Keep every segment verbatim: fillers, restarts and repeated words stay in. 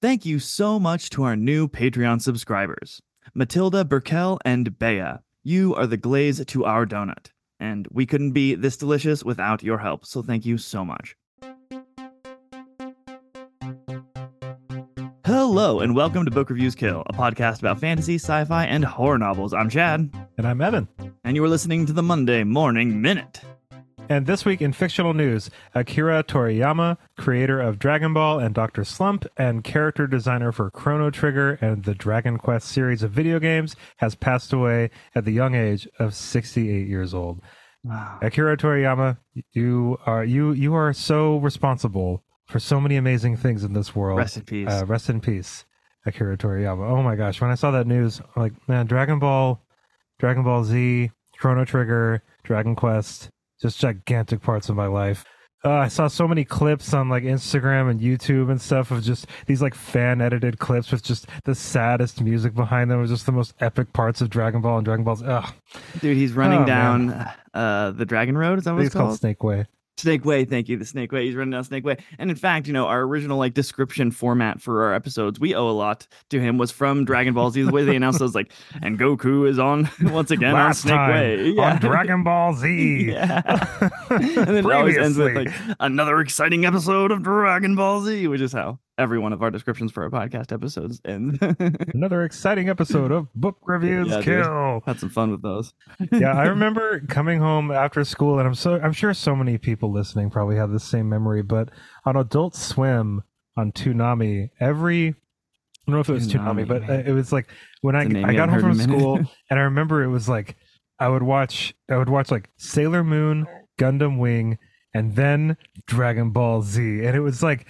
Thank you so much to our new Patreon subscribers, Matilda, Burkell, and Bea. You are the glaze to our donut, and we couldn't be this delicious without your help, so thank you so much. Hello, and welcome to Book Reviews Kill, a podcast about fantasy, sci-fi, and horror novels. I'm Chad. And I'm Evan. And you are listening to the Monday Morning Minute. And this week in fictional news, Akira Toriyama, creator of Dragon Ball and Doctor Slump, and character designer for Chrono Trigger and the Dragon Quest series of video games, has passed away at the young age of sixty-eight years old. Wow. Akira Toriyama, you are you you are so responsible for so many amazing things in this world. Rest in peace. Uh, rest in peace, Akira Toriyama. Oh my gosh, when I saw that news, I'm like, man, Dragon Ball, Dragon Ball Z, Chrono Trigger, Dragon Quest, just gigantic parts of my life. Uh, I saw so many clips on like Instagram and YouTube and stuff of just these like fan edited clips with just the saddest music behind them, with just the most epic parts of Dragon Ball and Dragon Ball's. Ugh. Dude, he's running Oh, down man. uh, the Dragon Road. Is that I what think it's it's called called? Snake Way. Snake Way, thank you. The Snake Way. He's running down Snake Way. And in fact, you know, our original like description format for our episodes, we owe a lot to him, was from Dragon Ball Z. The way they announced it was like, and Goku is on once again Last on Snake time Way. Yeah. on Dragon Ball Z. Yeah. And then it always ends with Previously. like another exciting episode of Dragon Ball Z, which is how every one of our descriptions for our podcast episodes end. Another exciting episode of Book Reviews Yeah, dude. Kill. Had some fun with those. Yeah, I remember coming home after school, and I'm so I'm sure so many people listening probably have the same memory, but on Adult Swim on Toonami, every I don't know if it was Toonami, Toonami, but uh, man. it was like when I It's a name I you got haven't home heard from in a minute. school, and I remember it was like I would watch I would watch like Sailor Moon, Gundam Wing, and then Dragon Ball Z, and it was like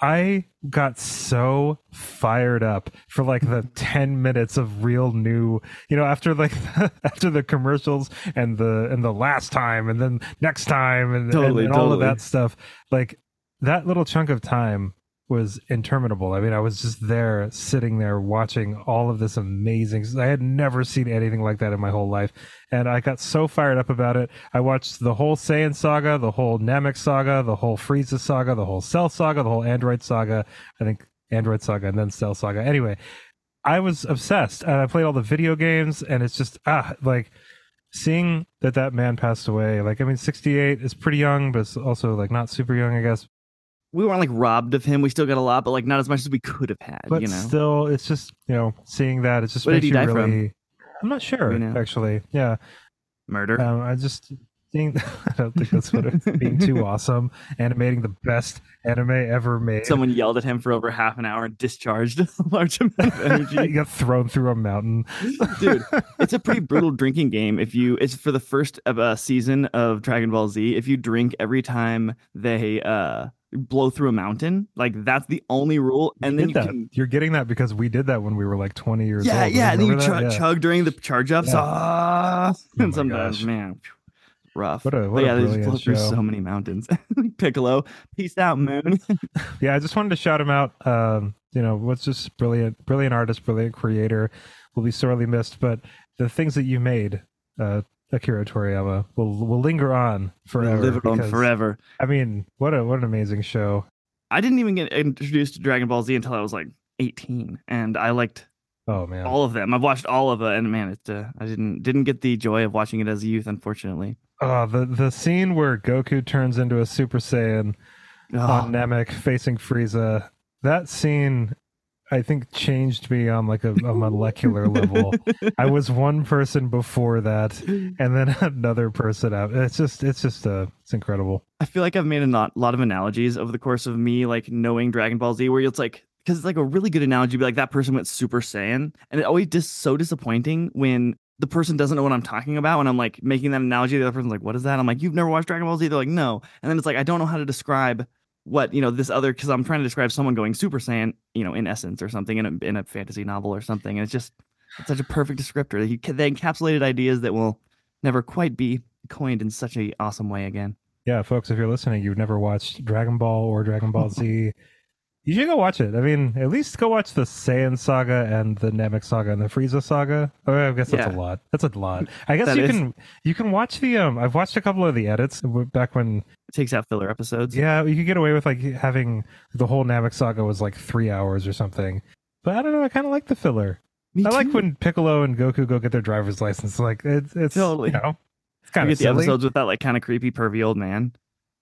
I got so fired up for like the ten minutes of real new, you know, after like after the commercials and the and the last time and then next time and, Totally, and, and all of totally. that stuff. Like that little chunk of time was interminable. I mean, I was just there sitting there watching all of this amazing. I had never seen anything like that in my whole life. And I got so fired up about it. I watched the whole Saiyan saga, the whole Namek saga, the whole Frieza saga, the whole Cell saga, the whole Android saga. I think Android saga and then Cell saga. Anyway, I was obsessed, and I played all the video games, and it's just ah like seeing that that man passed away. Like, I mean, sixty-eight is pretty young, but it's also like not super young, I guess. We weren't like robbed of him. We still got a lot, but like not as much as we could have had. But you know, still, it's just, you know, seeing that, it just What did makes he you die really. from? I'm not sure, Do we know? actually. Yeah. murder. Um, I just think I don't think that's what it's being too awesome. Animating the best anime ever made. Someone yelled at him for over half an hour and discharged a large amount of he energy. got thrown through a mountain. Dude, it's a pretty brutal drinking game. If you, it's for the first uh, season of Dragon Ball Z. If you drink every time they uh blow through a mountain, like that's the only rule. And You then did you that. can, You're getting that because we did that when we were like twenty years yeah, old. yeah. And then you Remember chug, that? Yeah. chug during the charge ups. Yeah. Ah, Oh my and sometimes, gosh. man, phew, rough. What a- But what a yeah, they just brilliant blow through show. so many mountains. Piccolo, peace out, Moon. Yeah, I just wanted to shout him out. Um, you know, what's just brilliant, brilliant artist, brilliant creator, will be sorely missed. But the things that you made, uh, Akira Toriyama, will will linger on forever. Live it on because, forever. I mean, what a what an amazing show. I didn't even get introduced to Dragon Ball Z until I was like eighteen, and I liked Oh man, all of them. I've watched all of it, and man, it uh, I didn't didn't get the joy of watching it as a youth, unfortunately. oh the the scene where Goku turns into a Super Saiyan Oh, on Namek facing Frieza. That scene, I think, changed me on like a, a molecular level. I was one person before that, and then another person out. It's just, it's just, uh, it's incredible. I feel like I've made a not, lot of analogies over the course of me like knowing Dragon Ball Z, where it's like, because it's like a really good analogy, be like that person went Super Saiyan, and it always just so disappointing when the person doesn't know what I'm talking about. When I'm like making that analogy, the other person's like, "What is that?" I'm like, "You've never watched Dragon Ball Z?" They're like, "No," and then it's like I don't know how to describe what, you know, this other, because I'm trying to describe someone going Super Saiyan, you know, in essence or something in a in a fantasy novel or something, and it's just it's such a perfect descriptor. They, they encapsulated ideas that will never quite be coined in such a awesome way again. Yeah, folks, if you're listening, you've never watched Dragon Ball or Dragon Ball Z, you should go watch it. I mean, at least go watch the Saiyan saga and the Namek saga and the Frieza saga. Oh, I guess that's Yeah. a lot. That's a lot. I guess That you is. can you can watch the um. I've watched a couple of the edits back when takes out filler episodes. Yeah, you could get away with like having the whole Namek saga was like three hours or something. But I don't know. I kind of like the filler. Me I too. like when Piccolo and Goku go get their driver's license. Like it's it's Totally. you know, it's You kind get of the silly. episodes with that like kind of creepy, pervy old man.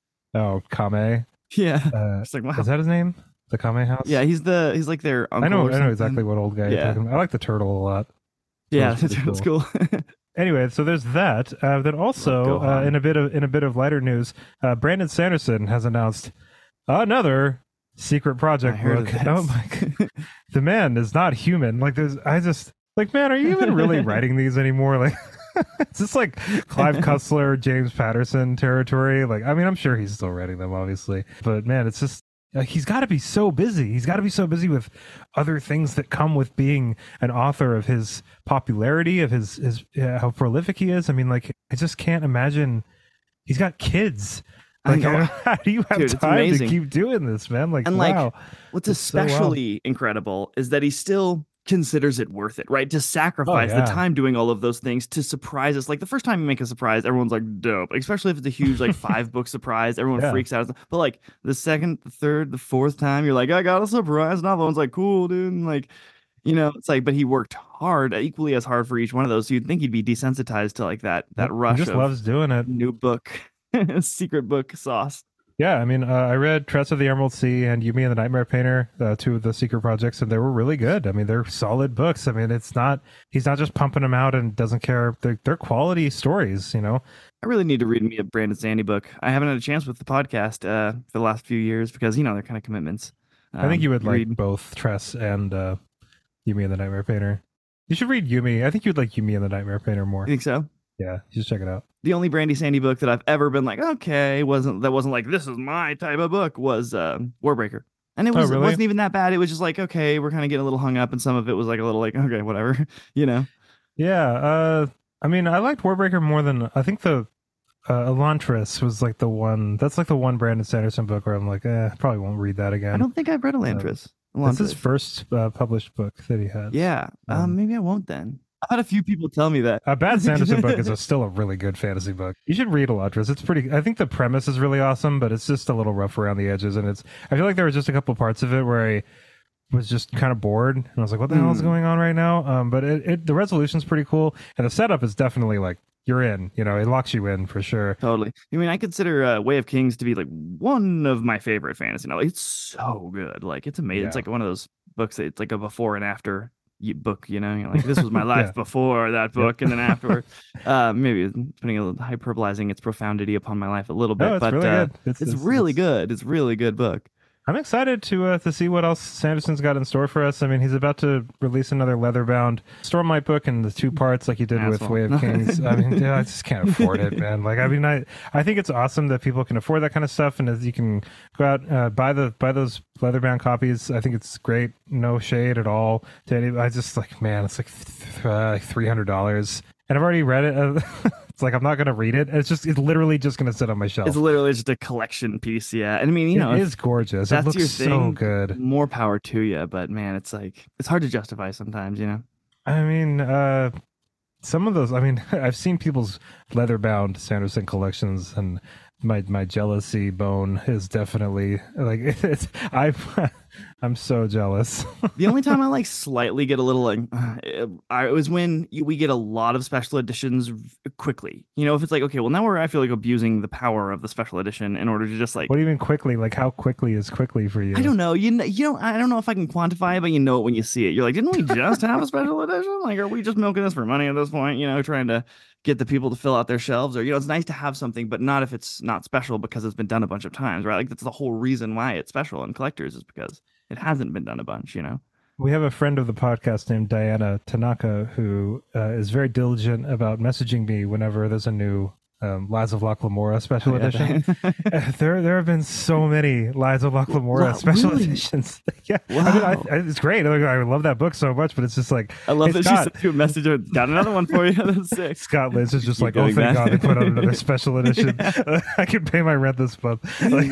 Oh, Kame. Yeah, Uh, it's like wow. is that his name? The Kame House. Yeah, he's the he's like their uncle. I know. or I know something. exactly what old guy. Yeah. You're talking about. I like the turtle a lot. Yeah, Turtle's pretty that's cool. Anyway, so there's that. Uh, then also Love uh, Gohan. in a bit of in a bit of lighter news, uh, Brandon Sanderson has announced another secret project I heard of book. this. Oh my god, the man is not human. Like there's, I just like, man, are you even really writing these anymore? Like, it's just like Clive Cussler, James Patterson territory. Like, I mean, I'm sure he's still writing them, obviously, but man, it's just. Uh, he's got to be so busy. He's got to be so busy with other things that come with being an author, of his popularity, of his his uh, how prolific he is. I mean, like, I just can't imagine. He's got kids. I Like, know. how, how do you have Dude, it's time to amazing. keep doing this, man? Like, And, like, wow. What's It's so wild. especially incredible is that he still considers it worth it, right? To sacrifice yeah. the time doing all of those things to surprise us. Like the first time you make a surprise, everyone's like, dope. Especially if it's a huge, like five book surprise, everyone Yeah. freaks out. But like the second, the third, the fourth time, you're like, I got a surprise novel. Everyone's like, cool, dude. And like, you know, it's like, but he worked hard, equally as hard for each one of those. So you'd think he'd be desensitized to like that, that He rush just of loves doing it. new book, secret book sauce. Yeah, I mean, uh, I read Tress of the Emerald Sea and Yumi and the Nightmare Painter, uh, two of the secret projects, and they were really good. I mean, they're solid books. I mean, it's not, he's not just pumping them out and doesn't care. They're, they're quality stories, you know? I really need to read me a Brandon Sandy book. I haven't had a chance with the podcast uh, for the last few years because, you know, they're kind of commitments. I think Um, you would like read- both Tress and uh, Yumi and the Nightmare Painter. You should read Yumi. I think you'd like Yumi and the Nightmare Painter more. You think so? Yeah, you should check it out. The only Brandy Sandy book that I've ever been like, okay, wasn't that wasn't like this is my type of book was uh, Warbreaker, and it Oh, was it really? wasn't even that bad. It was just like, okay, we're kind of getting a little hung up, and some of it was like a little like, okay, whatever, you know. Yeah, uh, I mean, I liked Warbreaker more than, I think the uh, Elantris was like the one, that's like the one Brandon Sanderson book where I'm like, eh, I probably won't read that again. I don't think I've read Elantris. That's his Elantris. first uh, published book that he had. Yeah, um, Um, maybe I won't then. I've had a few people tell me that. A Bad Sanderson book is a, still a really good fantasy book. You should read Elantris. It's pretty. I think the premise is really awesome, but it's just a little rough around the edges. And it's. I feel like there were just a couple parts of it where I was just kind of bored, and I was like, "What the hell is Hmm. going on right now?" Um, but it, it the resolution's pretty cool, and the setup is definitely like you're in. You know, it locks you in for sure. Totally. I mean, I consider uh, Way of Kings to be like one of my favorite fantasy novels. It's so good. Like, it's amazing. It's Yeah. like one of those books that it's like a before and after y- book, you know? You're like, this was my life Yeah. before that book, and then afterward. uh, maybe putting a little hyperbolizing its profundity upon my life a little bit, No, it's but really uh, good. It's, it's, it's- really it's- good. It's really good book. I'm excited to uh, to see what else Sanderson's got in store for us. I mean, he's about to release another leatherbound Stormlight book in the two parts, like he did with Asshole. Way of Kings. I mean, yeah, I just can't afford it, man. Like, I mean, I I think it's awesome that people can afford that kind of stuff, and as you can go out uh, buy the buy those leatherbound copies. I think it's great. No shade at all to any. I just like, man, it's like th- uh, like three hundred dollars, and I've already read it. Uh, it's like I'm not gonna read it. It's just it's literally just gonna sit on my shelf. It's literally just a collection piece, yeah. And I mean, you know, it if is gorgeous. It that's looks your so thing, good. more power to you. But man, it's like, it's hard to justify sometimes, you know? I mean, uh, some of those. I mean, I've seen people's leather-bound Sanderson collections, and my my jealousy bone is definitely like it's. I I'm so jealous. The only time I like slightly get a little like, uh, I it was when you, we get a lot of special editions v- quickly. You know, if it's like, okay, well now we're I feel like abusing the power of the special edition in order to just like, What do you mean quickly? Like how quickly is quickly for you? I don't know, you know, you don't, I don't know if I can quantify it, but you know it when you see it. You're like, didn't we just have a special edition? Like, are we just milking this for money at this point? You know, trying to get the people to fill out their shelves, or you know, it's nice to have something, but not if it's not special because it's been done a bunch of times, right? Like that's the whole reason why it's special in collectors is because it hasn't been done a bunch, you know. We have a friend of the podcast named Diana Tanaka who uh, is very diligent about messaging me whenever there's a new um, Lies of Locke Lamora special Oh, yeah, edition. Uh, there, there have been so many Lies of Locke Lamora Wow, special really? editions. Yeah, I mean, I, Wow. I, it's great. Like, I love that book so much, but it's just like I love Hey, that she Scott. sent you a message. of, Got another one for you. That's sick. Scott Liz is just Keep like, oh, doing thank that. God they put out another special edition. I can pay my rent this month. Like,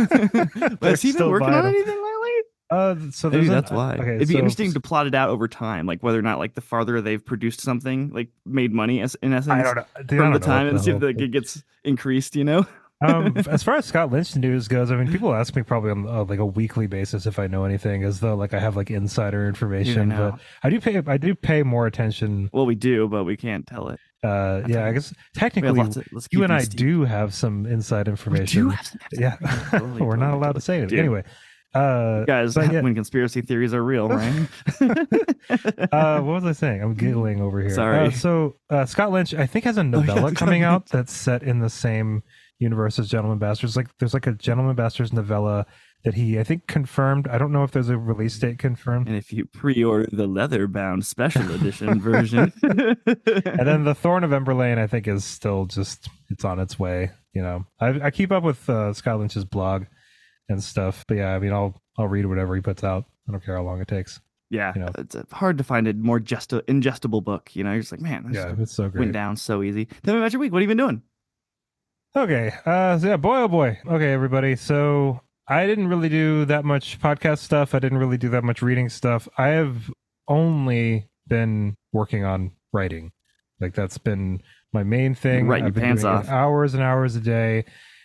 But they're has he been still working on vital. anything lately? Uh, so Maybe there's an- that's why. Okay, It'd be so- interesting to plot it out over time, like whether or not like the farther they've produced something, like made money as in essence I don't know. Dude, I from don't the know time, what and see if hell- the, it gets increased. You know? Um, as far as Scott Lynch news goes, I mean, people ask me probably on uh, like a weekly basis if I know anything, as though like I have like insider information. know. But I do pay, I do pay more attention. Well, we do, but we can't tell it. Uh, That's yeah, all. I guess We have technically lots of- let's keep you and them I steeped. do have some inside We information. do have some Yeah, Totally, we're not totally, allowed to say it Dude. anyway. Uh, Guys, but yeah, when conspiracy theories are real, right? uh, what was I saying? I'm giggling over here. Sorry. Uh, so uh, Scott Lynch, I think, has a yeah, novella Scott coming out Lynch. that's set in the same universe as Gentleman Bastards. Like, there's like a Gentleman Bastards novella that he, I think, confirmed. I don't know if there's a release date confirmed. And if you pre-order the leather-bound special edition version, And then the Thorn of Emberlane, I think, is still just it's on its way. You know, I, I keep up with uh, Scott Lynch's blog and stuff. But yeah, I mean, I'll I'll read whatever he puts out. I don't care how long it takes. yeah, You know. it's uh, hard to find a more just ingestible book. You know, you're just like, man, this Yeah, it's so great. went down so easy. Tell me about your week. What have you been doing? Okay. Uh, so yeah, boy, oh boy. Okay, everybody. So I didn't really do that much podcast stuff. I didn't really do that much reading stuff. I have only been working on writing. Like that's been my main thing. Writing I've your been pants doing it off. hours and hours a day.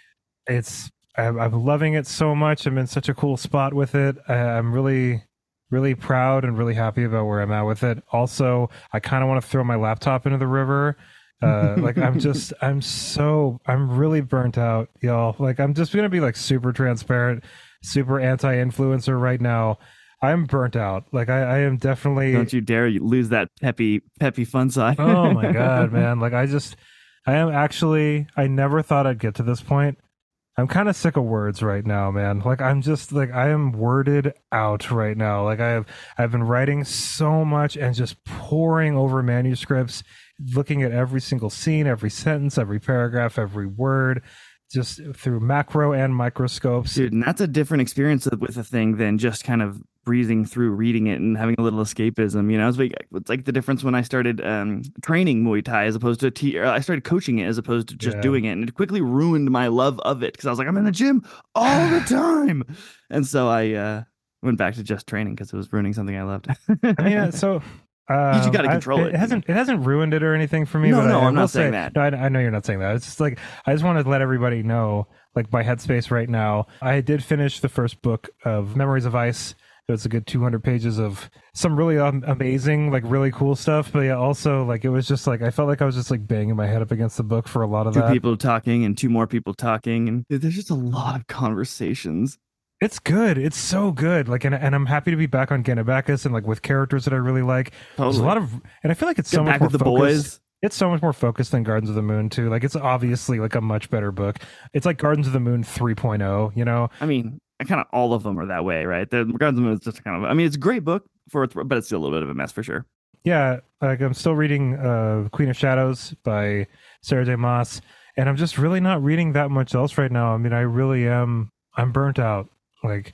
It's I'm, I'm loving it so much. I'm in such a cool spot with it. I, I'm really, really proud and really happy about where I'm at with it. Also, I kind of want to throw my laptop into the river. Uh, like I'm just, I'm so, I'm really burnt out, y'all. Like I'm just gonna be like super transparent, super anti-influencer right now. I'm burnt out. Like I, I am definitely. Don't you dare lose that peppy, peppy fun side. Oh my god, man! Like I just, I am actually. I never thought I'd get to this point. I'm kind of sick of words right now, man. Like I'm just like I am worded out right now. Like I have, I've been writing so much and just poring over manuscripts, looking at every single scene, every sentence, every paragraph, every word, just through macro and microscopes. Dude, and that's a different experience with a thing than just kind of breezing through reading it and having a little escapism. You know, it's like, it's like the difference when I started um, training Muay Thai as opposed to t- or I started coaching it as opposed to just Yeah. doing it, and it quickly ruined my love of it because I was like, I'm in the gym all the time, and so I uh, went back to just training because it was ruining something I loved. I mean, uh, so. Uh, You just gotta I- control it, It you hasn't. It hasn't ruined it or anything for me. No, but no, I, I I'm not will saying say, that. No, I, I know you're not saying that. It's just like I just want to let everybody know, like my headspace right now. I did finish the first book of Memories of Ice. It's a good two hundred pages of some really um, amazing, like really cool stuff. But yeah, also like it was just like I felt like I was just like banging my head up against the book for a lot of Two that. people talking and two more people talking, and dude, there's just a lot of conversations. It's good. It's so good. Like, and, and I'm happy to be back on Ganabakis and like with characters that I really like. There's a Totally. lot of, and I feel like it's Get so much back more with the focused. boys. It's so much more focused than Gardens of the Moon too. Like, it's obviously like a much better book. It's like Gardens of the Moon 3.0. You know, I mean, kind of all of them are that way, right? The Gardens of the Moon is just kind of, I mean, it's a great book for, its, but it's still a little bit of a mess for sure. yeah. Like I'm still reading uh, Queen of Shadows by Sarah J. Maas, and I'm just really not reading that much else right now. I mean, I really am. I'm burnt out. Like.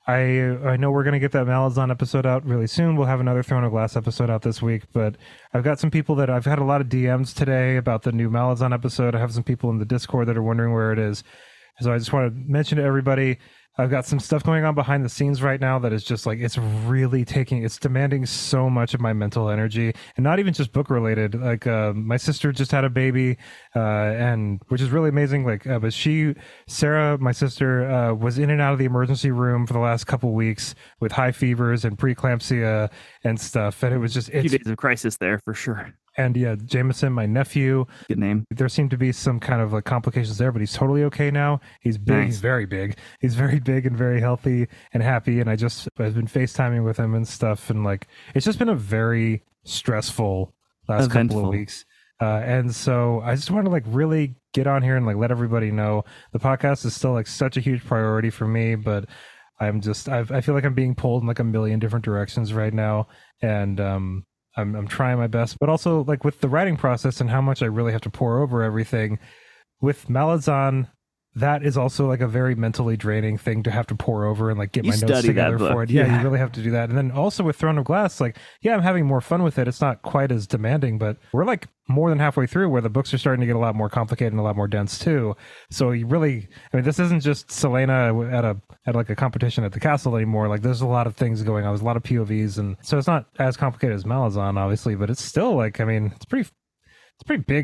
I I know we're gonna get that Malazan episode out really soon. We'll have another Throne of Glass episode out this week, but I've got some people that I've had a lot of D Ms today about the new Malazan episode. I have some people in the Discord that are wondering where it is. So I just want to mention to everybody, I've got some stuff going on behind the scenes right now that is just like it's really taking it's demanding so much of my mental energy, and not even just book related. Like uh, my sister just had a baby, uh, and which is really amazing. Like, uh, but she, Sarah, my sister, uh, was in and out of the emergency room for the last couple weeks with high fevers and preeclampsia and stuff, and it was just A few it's days of crisis there for sure. and yeah, Jameson, my nephew. Good name. There seemed to be some kind of like complications there, but he's totally okay now. He's big. Nice. He's very big. He's very big and very healthy and happy. And I just I've been FaceTiming with him and stuff, and like it's just been a very stressful last couple Eventful. of weeks. Uh, and so I just want to like really get on here and like let everybody know the podcast is still like such a huge priority for me, but I'm just I've, I feel like I'm being pulled in like a million different directions right now, and um. I'm I'm trying my best, but also like with the writing process and how much I really have to pour over everything. With Malazan, that is also like a very mentally draining thing to have to pour over and like get You my notes study that together book, for it. Yeah, yeah. you really have to do that. And then also with Throne of Glass, like yeah, I'm having more fun with it. It's not quite as demanding, but we're like more than halfway through where the books are starting to get a lot more complicated and a lot more dense too. So you really, I mean, this isn't just Selena at a at like a competition at the castle anymore. Like there's a lot of things going on. There's a lot of P O Vs, and so it's not as complicated as Malazan, obviously, but it's still like, I mean, it's pretty, it's pretty big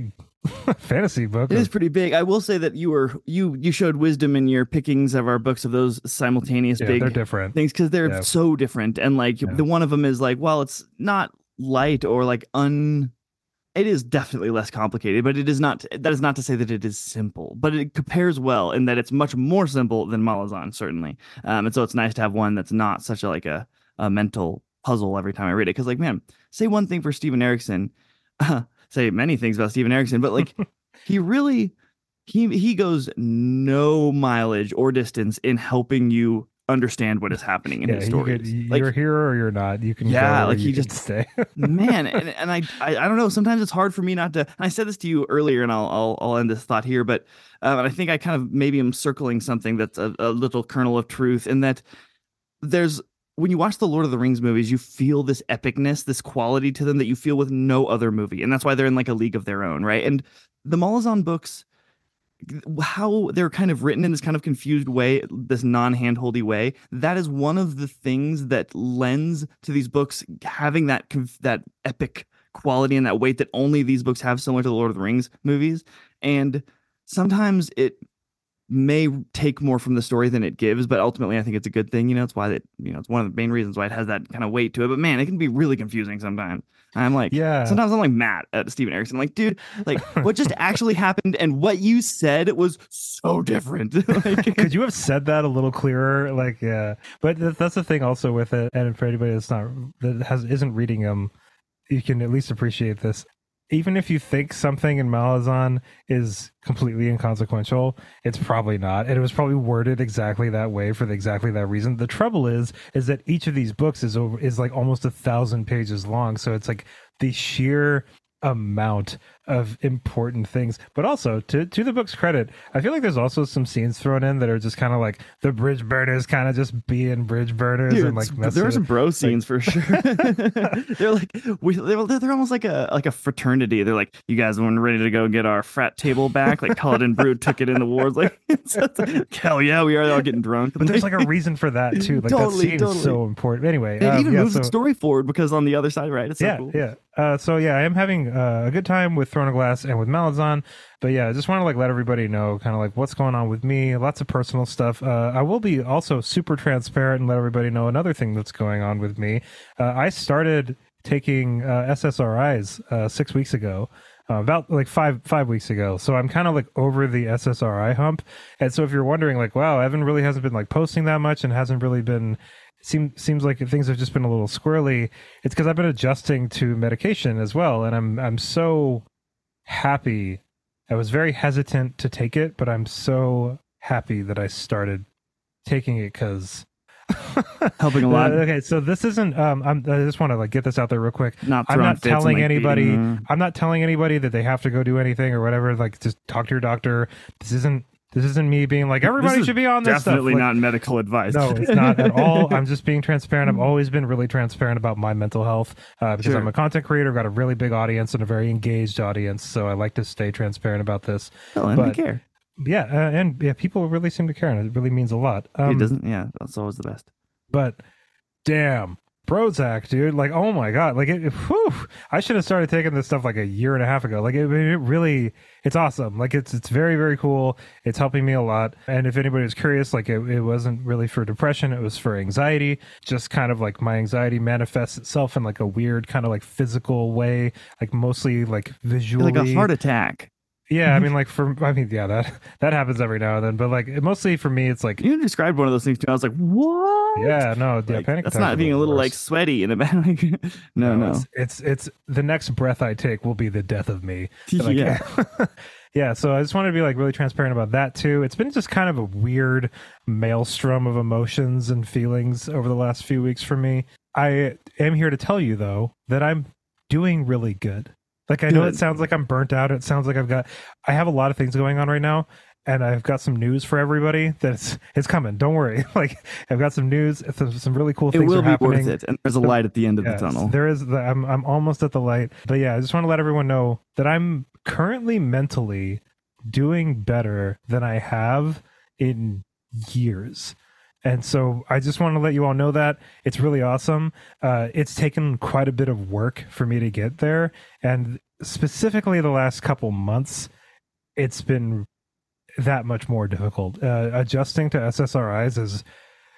fantasy book. It of, is pretty big. I will say that you were you you showed wisdom in your pickings of our books of those simultaneous yeah, big they're different. things because they're Yeah. so different. And like Yeah. the one of them is like, well, it's not light or like un. It is definitely less complicated, but it is not. That is not to say that it is simple, but it compares well in that it's much more simple than Malazan, certainly. Um, and so it's nice to have one that's not such a like a, a mental puzzle every time I read it. Because like, man, say one thing for Steven Erikson, uh, say many things about Steven Erikson, but like he really he he goes no mileage or distance in helping you understand what is happening in yeah, his you stories. could, Like you're here or you're not. You can Yeah, go or like you he can just- stay. man, and, and I, I I don't know. Sometimes it's hard for me not to. And I said this to you earlier, and I'll I'll, I'll end this thought here. But um, and I think I kind of maybe am circling something that's a, a little kernel of truth in that there's when you watch the Lord of the Rings movies, you feel this epicness, this quality to them that you feel with no other movie, and that's why they're in like a league of their own, right? And the Malazan books, how they're kind of written in this kind of confused way, this non-handholdy way, that is one of the things that lends to these books having that conf- that epic quality and that weight that only these books have, similar to the Lord of the Rings movies. And sometimes it may take more from the story than it gives, but ultimately I think it's a good thing. You know, it's why that, you know, it's one of the main reasons why it has that kind of weight to it. But man, it can be really confusing sometimes. I'm like, Yeah. sometimes I'm like mad at Steven Erikson. Like, dude, like what just actually happened and what you said was so different. Like, Could you have said that a little clearer? Like, yeah. But th- that's the thing also with it. And for anybody that's not, that has, isn't reading them, you can at least appreciate this. Even if you think something in Malazan is completely inconsequential, it's probably not. And it was probably worded exactly that way for the, exactly that reason. The trouble is, is that each of these books is over is like almost a thousand pages long. So it's like the sheer amount of important things. But also to to the book's credit, I feel like there's also some scenes thrown in that are just kind of like the bridge burners kind of just being bridge burners dude, and like there are some bro scenes like, for sure. They're like we they're, they're almost like a like a fraternity. They're like, you guys weren't ready to go get our frat table back, like Culloden Brood took it in the wars. Like, it's, it's, hell yeah, we are all getting drunk. But there's like a reason for that too. Like Totally, that scene totally. is so important. Anyway, It um, even yeah, moves so, the story forward because on the other side, right? It's so yeah, cool. yeah. Uh, so yeah, I am having uh, a good time with Throne of Glass and with Malazan. But yeah, I just want to like let everybody know kind of like what's going on with me. Lots of personal stuff. Uh, I will be also super transparent and let everybody know another thing that's going on with me. Uh, I started taking uh, S S R Is uh, six weeks ago. Uh, about like five five weeks ago, so I'm kind of like over the S S R I hump. And so if you're wondering, like, wow, Evan really hasn't been like posting that much and hasn't really been seems seems like things have just been a little squirrely. It's because I've been adjusting to medication as well, and I'm I'm so happy. I was very hesitant to take it, but I'm so happy that I started taking it because Helping a lot. Uh, okay, so this isn't. Um, I'm, I just want to like get this out there real quick. Not I'm throwing not fits and, telling like, anybody. beating them. I'm not telling anybody that they have to go do anything or whatever. Like, just talk to your doctor. This isn't. This isn't me being like everybody This is should be on this Definitely stuff. Like, not medical advice. no, it's not at all. I'm just being transparent. I've always been really transparent about my mental health uh, because Sure. I'm a content creator, got a really big audience and a very engaged audience. So I like to stay transparent about this. Hell, I don't but- care. Yeah, uh, and yeah, people really seem to care, and it really means a lot. Um, it doesn't. Yeah, that's always the best. But damn, Prozac, dude! Like, oh my god! Like, it, whew, I should have started taking this stuff like a year and a half ago. Like, it, it really, it's awesome. Like, it's it's very very cool. It's helping me a lot. And if anybody was curious, like, it, it wasn't really for depression. It was for anxiety. Just kind of like my anxiety manifests itself in like a weird kind of like physical way, like mostly like visually, Like a heart attack. Yeah, I mean, like for I mean, yeah, that that happens every now and then. But like, mostly for me, it's like, You described one of those things too. I was like, what? yeah, no, yeah, Like, panic that's attacks not are being the a little like worst. sweaty in the back. Like, no, no. It's, it's it's the next breath I take will be the death of me. Like, Yeah. yeah. So I just wanted to be like really transparent about that too. It's been just kind of a weird maelstrom of emotions and feelings over the last few weeks for me. I am here to tell you though that I'm doing really good. Like, I know Good. it sounds like I'm burnt out. It sounds like I've got, I have a lot of things going on right now, and I've got some news for everybody that's it's coming. Don't worry. Like, I've got some news. Some, some really cool It things will are be happening. worth it. And there's a light at the end of Yes, the tunnel. there is. The, I'm I'm almost at the light, but yeah, I just want to let everyone know that I'm currently mentally doing better than I have in years. And so I just want to let you all know that it's really awesome. Uh, it's taken quite a bit of work for me to get there. And specifically the last couple months, it's been that much more difficult. Uh, adjusting to S S R Is is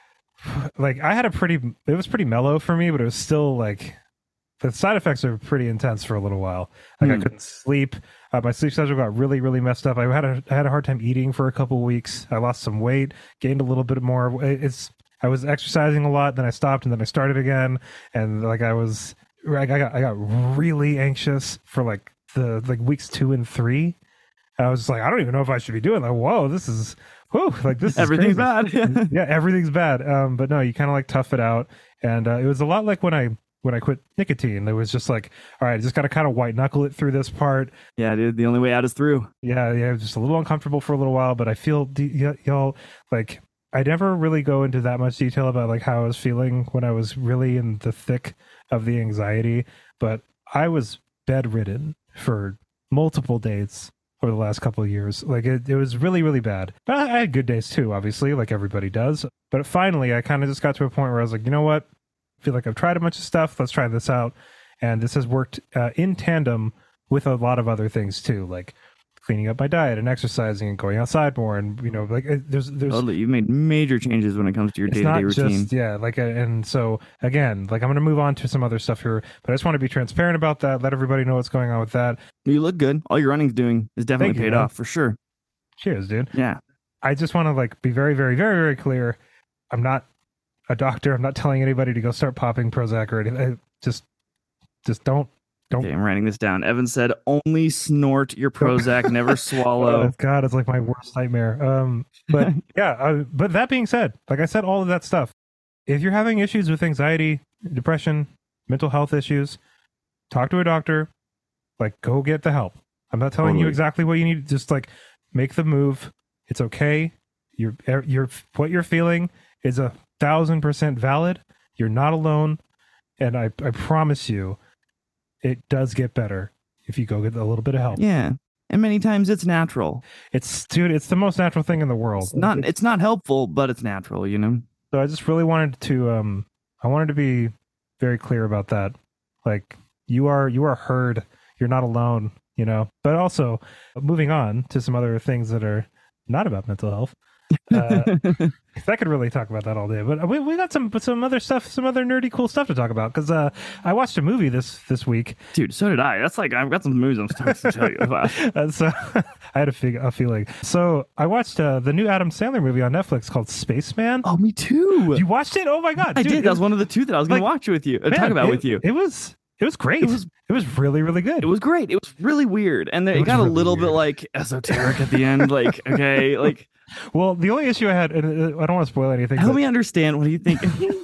like I had a pretty it was pretty mellow for me, but it was still like the side effects are pretty intense for a little while. Like Hmm. I couldn't sleep. Uh, my sleep schedule got really, really messed up. I had a I had a hard time eating for a couple weeks. I lost some weight, gained a little bit more. It's I was exercising a lot, then I stopped, and then I started again. And like I was, I got I got really anxious for like the like weeks two and three. I was like, I don't even know if I should be doing that. Whoa, this is whew, like this is Everything's crazy. bad. Yeah, everything's bad. Um, but no, you kind of like tough it out, and uh, it was a lot like when I when I quit nicotine. It was just like, all right, I just got to kind of white knuckle it through this part. Yeah, dude. The only way out is through. Yeah, yeah, it was just a little uncomfortable for a little while, but I feel de- y- y'all like I never really go into that much detail about like how I was feeling when I was really in the thick of the anxiety, but I was bedridden for multiple days over the last couple of years. Like it, it was really, really bad. But I I had good days too, obviously, like everybody does. But finally, I kind of just got to a point where I was like, you know what? I feel like I've tried a bunch of stuff. Let's try this out. And this has worked uh, in tandem with a lot of other things too, like cleaning up my diet and exercising and going outside more. And, you know, like it- there's, there's, Totally. You've made major changes when it comes to your it's day to not day routine. just, yeah, like, uh, and so again, like I'm going to move on to some other stuff here, but I just want to be transparent about that. Let everybody know what's going on with that. You look good. All your running's doing is definitely Thank you, paid man. off for sure. Cheers, dude. Yeah. I just want to like be very, very, very, very clear. I'm not a doctor. I'm not telling anybody to go start popping Prozac or anything. I just, just don't, don't. Okay, I'm writing this down. Evan said, only snort your Prozac, never Oh, swallow. God, it's like my worst nightmare. Um, but yeah, uh, but that being said, like I said, all of that stuff. If you're having issues with anxiety, depression, mental health issues, talk to a doctor. Like, go get the help. I'm not telling you Totally. exactly what you need. Just like make the move. It's okay. You're you're what you're feeling is a thousand percent valid. You're not alone, and I I promise you, it does get better if you go get a little bit of help. Yeah. And many times it's natural. It's dude, it's the most natural thing in the world. It's not it's not helpful, but it's natural, you know? So I just really wanted to um I wanted to be very clear about that. Like you are you are heard. You're not alone, you know. But also moving on to some other things that are not about mental health. Uh, I could really talk about that all day, but we, we got some some other stuff, some other nerdy cool stuff to talk about. Because uh, I watched a movie this this week, Dude, so did I. That's like I've got some movies I'm supposed to tell you about. and so I had a, fig- a feeling. So I watched uh, the new Adam Sandler movie on Netflix called Spaceman. Oh, me too. You watched it? Oh my god, I dude, did. it That was one of the two that I was gonna like, watch with you. Uh, man, talk about it, with you. It was it was great. It was it was really really good. it was great. It was really weird. And then It it, was got a really little bit weird. like esoteric at the end. Like, okay, like Well, the only issue I had, and uh, I don't want to spoil anything. help but me understand. What do you think?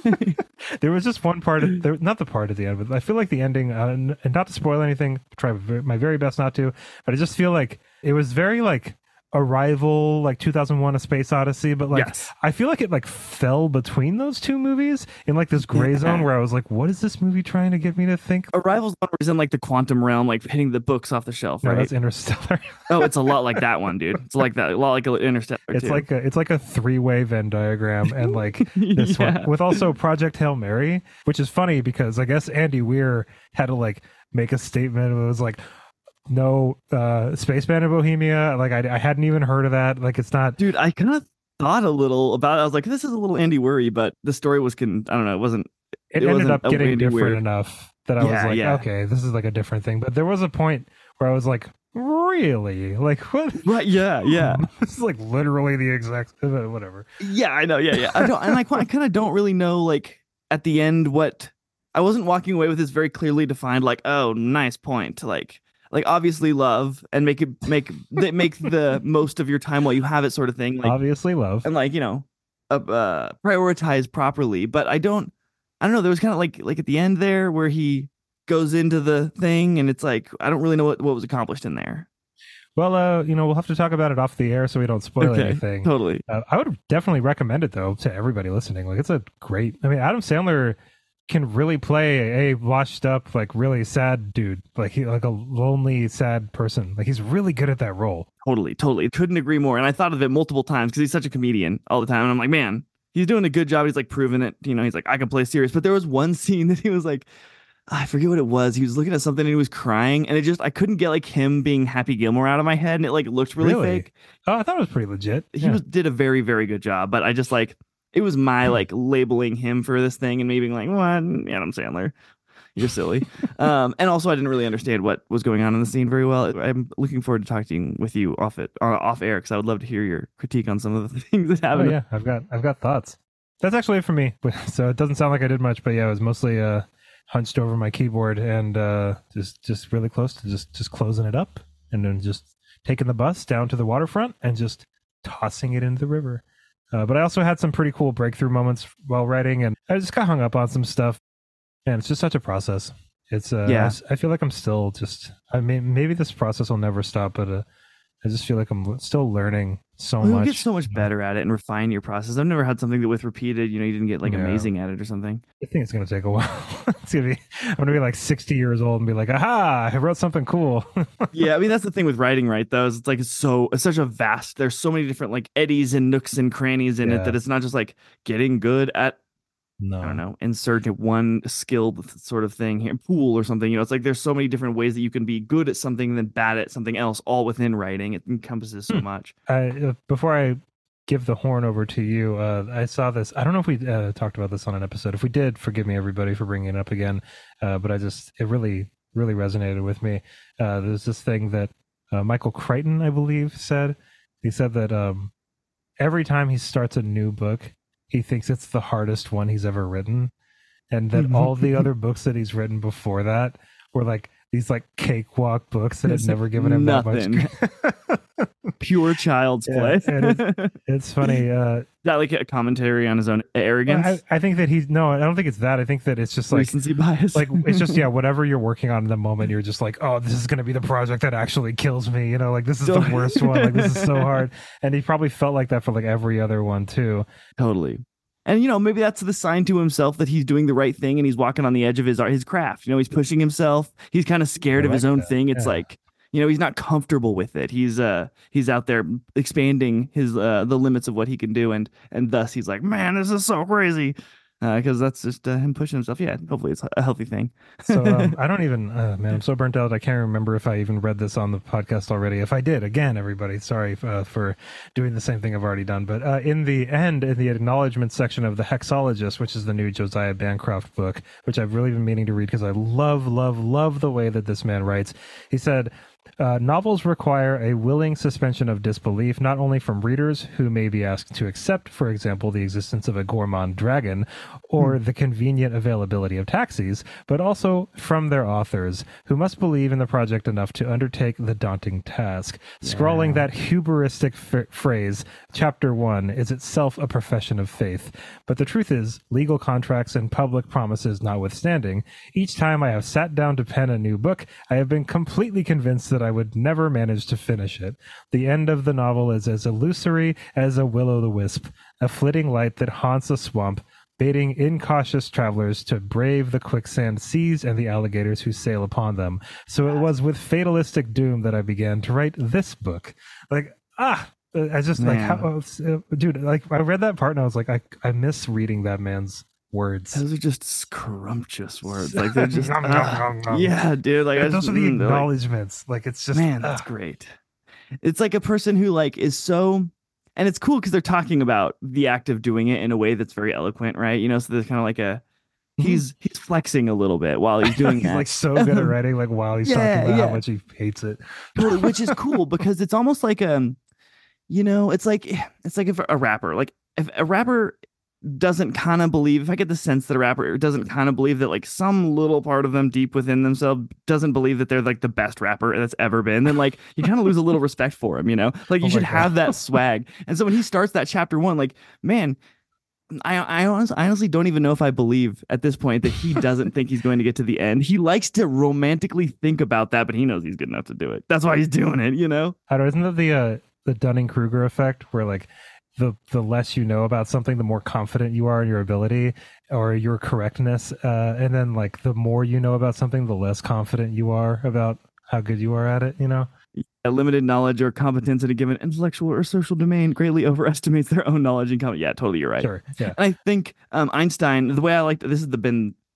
there was just one part, of, there, not the part at the end, but I feel like the ending, uh, and, and not to spoil anything, try my very best not to, but I just feel like it was very like Arrival, like two thousand one: A Space Odyssey, but like Yes. I feel like it like fell between those two movies in like this gray Yeah. zone where I was like, what is this movie trying to get me to think? Arrival's one where he's in like the quantum realm, like hitting the books off the shelf, No, right? that's Interstellar. Oh, it's a lot like that one, dude. It's like that, a lot like Interstellar. It's too. like a it's like a three way Venn diagram, and like this Yeah. one with also Project Hail Mary, which is funny because I guess Andy Weir had to like make a statement. It was like, no, uh, Spaceman in Bohemia. Like I, I hadn't even heard of that. Like it's not. Dude, I kind of thought a little about it. I was like, this is a little Andy Worry, but the story was, con- I don't know, it wasn't. It, it ended wasn't up a getting Andy different Weir. enough that I was Yeah, like, yeah. okay, this is like a different thing. But there was a point where I was like, really, like what? Right? Yeah, yeah, This is like literally the exact uh, whatever. yeah. I know. Yeah, yeah. I don't, and I, I kind of don't really know, like at the end, what I wasn't walking away with this very clearly defined, like, oh, nice point. Like, like obviously love and make it make that make the most of your time while you have it, sort of thing. Like, Obviously, love. and like you know, uh, uh, prioritize properly. But I don't, I don't know. There was kind of like like at the end there where he goes into the thing, and it's like I don't really know what, what was accomplished in there. Well, uh, you know, we'll have to talk about it off the air so we don't spoil Okay, anything. totally. Uh, I would definitely recommend it though to everybody listening. Like, it's a great. I mean, Adam Sandler can really play a washed up, like really sad dude, like he like a lonely, sad person. Like he's really good at that role. Totally, totally. Couldn't agree more. And I thought of it multiple times because he's such a comedian all the time. And I'm like, man, he's doing a good job. He's like proving it. You know, he's like, I can play serious. But there was one scene that he was like, I forget what it was. He was looking at something and he was crying, and it just I couldn't get like him being Happy Gilmore out of my head, and it like looked really Really? fake. Oh, I thought it was pretty legit. He Yeah. was did a very very good job, but I just like it was my like labeling him for this thing and me being like, what? Adam Sandler, you're silly. Um, and also I didn't really understand what was going on in the scene very well. I'm looking forward to talking with you off it uh, off air because I would love to hear your critique on some of the things that Oh happened. yeah, I've got I've got thoughts. That's actually it for me. So it doesn't sound like I did much, but yeah, it was mostly uh hunched over my keyboard and uh just just really close to just just closing it up and then just taking the bus down to the waterfront and just tossing it into the river. Uh, but I also had some pretty cool breakthrough moments while writing, and I just got hung up on some stuff. And it's just such a process. It's uh, Yeah. I s- I, feel like I'm still just. I mean, maybe this process will never stop, but uh, I just feel like I'm still learning so Well, you'll much. get so much better at it and refine your process. I've never had something that with repeated, you know, you didn't get like Yeah. amazing at it or something. I think it's gonna take a while. It's gonna be. I'm gonna be like sixty years old and be like, aha! I wrote something cool. Yeah, I mean that's the thing with writing, right? Though is it's like it's so it's such a vast. There's so many different like eddies and nooks and crannies in Yeah. it that it's not just like getting good at No, I don't know, insert one skilled sort of thing here, pool or something. You know, it's like there's so many different ways that you can be good at something and then bad at something else, all within writing. It encompasses so Hmm. much. I, uh, before I give the horn over to you, uh, I saw this. I don't know if we uh, talked about this on an episode. If we did, forgive me, everybody, for bringing it up again. Uh, but I just, it really, really resonated with me. Uh, there's this thing that uh, Michael Crichton, I believe, said. He said that um, every time he starts a new book, he thinks it's the hardest one he's ever written, and that all the other books that he's written before that were like these like cakewalk books that had It's never given him nothing. that much. Pure child's Yeah, play. and It's funny. Uh, Is that like a commentary on his own arrogance, I, I think that he's no. I don't think it's that. I think that it's just like recency bias? like it's just yeah. Whatever you're working on in the moment, you're just like, oh, this is going to be the project that actually kills me. You know, like this is the Totally. worst one. Like this is so hard. And he probably felt like that for like every other one too. Totally. And you know, maybe that's the sign to himself that he's doing the right thing and he's walking on the edge of his his craft. You know, he's pushing himself. He's kind of scared I of his like own that, thing. It's yeah. like, you know, he's not comfortable with it. He's uh he's out there expanding his uh the limits of what he can do, and and thus he's like, man, this is so crazy. Because that's just uh, him pushing himself. Yeah, hopefully it's a healthy thing. So um, I don't even, uh, man, I'm so burnt out. I can't remember if I even read this on the podcast already. If I did, again, everybody, sorry uh, for doing the same thing I've already done. But uh, in the end, in the acknowledgement section of The Hexologist, which is the new Josiah Bancroft book, which I've really been meaning to read because I love, love, love the way that this man writes. He said, Uh, novels require a willing suspension of disbelief, not only from readers who may be asked to accept, for example, the existence of a gourmand dragon or the convenient availability of taxis, but also from their authors, who must believe in the project enough to undertake the daunting task. Scrawling that hubristic f- phrase, chapter one, is itself a profession of faith. But the truth is, legal contracts and public promises notwithstanding, each time I have sat down to pen a new book, I have been completely convinced that I would never manage to finish it. The end of the novel is as illusory as a will-o'-the-wisp, a flitting light that haunts a swamp, baiting incautious travelers to brave the quicksand seas and the alligators who sail upon them. So it was with fatalistic doom that I began to write this book. Like, ah, I just like, Man. how, uh, dude, like I read that part and I was like, I, I miss reading that man's words. Those are just scrumptious words. Like they're just, Nom, nom, ah, nom, nom. yeah, dude. Like I Those just, are the mm, they're like, acknowledgments. Like, it's just, man, that's ah. great. It's like a person who like is so, and it's cool because they're talking about the act of doing it in a way that's very eloquent, right? You know, so there's kind of like a he's he's flexing a little bit while he's doing he's that. like so good at writing, like while he's Yeah, talking about yeah. how much he hates it. Totally, which is cool because it's almost like um, you know, it's like it's like if a rapper, like if a rapper doesn't kind of believe, if I get the sense that a rapper doesn't kind of believe that like some little part of them deep within themselves doesn't believe that they're like the best rapper that's ever been, then like you kind of lose a little respect for him, you know? Like you Oh my should God. have that swag. And so when he starts that chapter one, like, man, I I honestly, I honestly don't even know if I believe at this point that he doesn't think he's going to get to the end. He likes to romantically think about that, but he knows he's good enough to do it. That's why he's doing it, you know? I don't, isn't that the uh, the Dunning Kruger effect, where like the the less you know about something, the more confident you are in your ability or your correctness, uh, and then like the more you know about something, the less confident you are about how good you are at it. You know. A limited knowledge or competence in a given intellectual or social domain greatly overestimates their own knowledge and competence. Yeah, totally, you're right. Sure. Yeah. And I think um, Einstein, the way I like this has been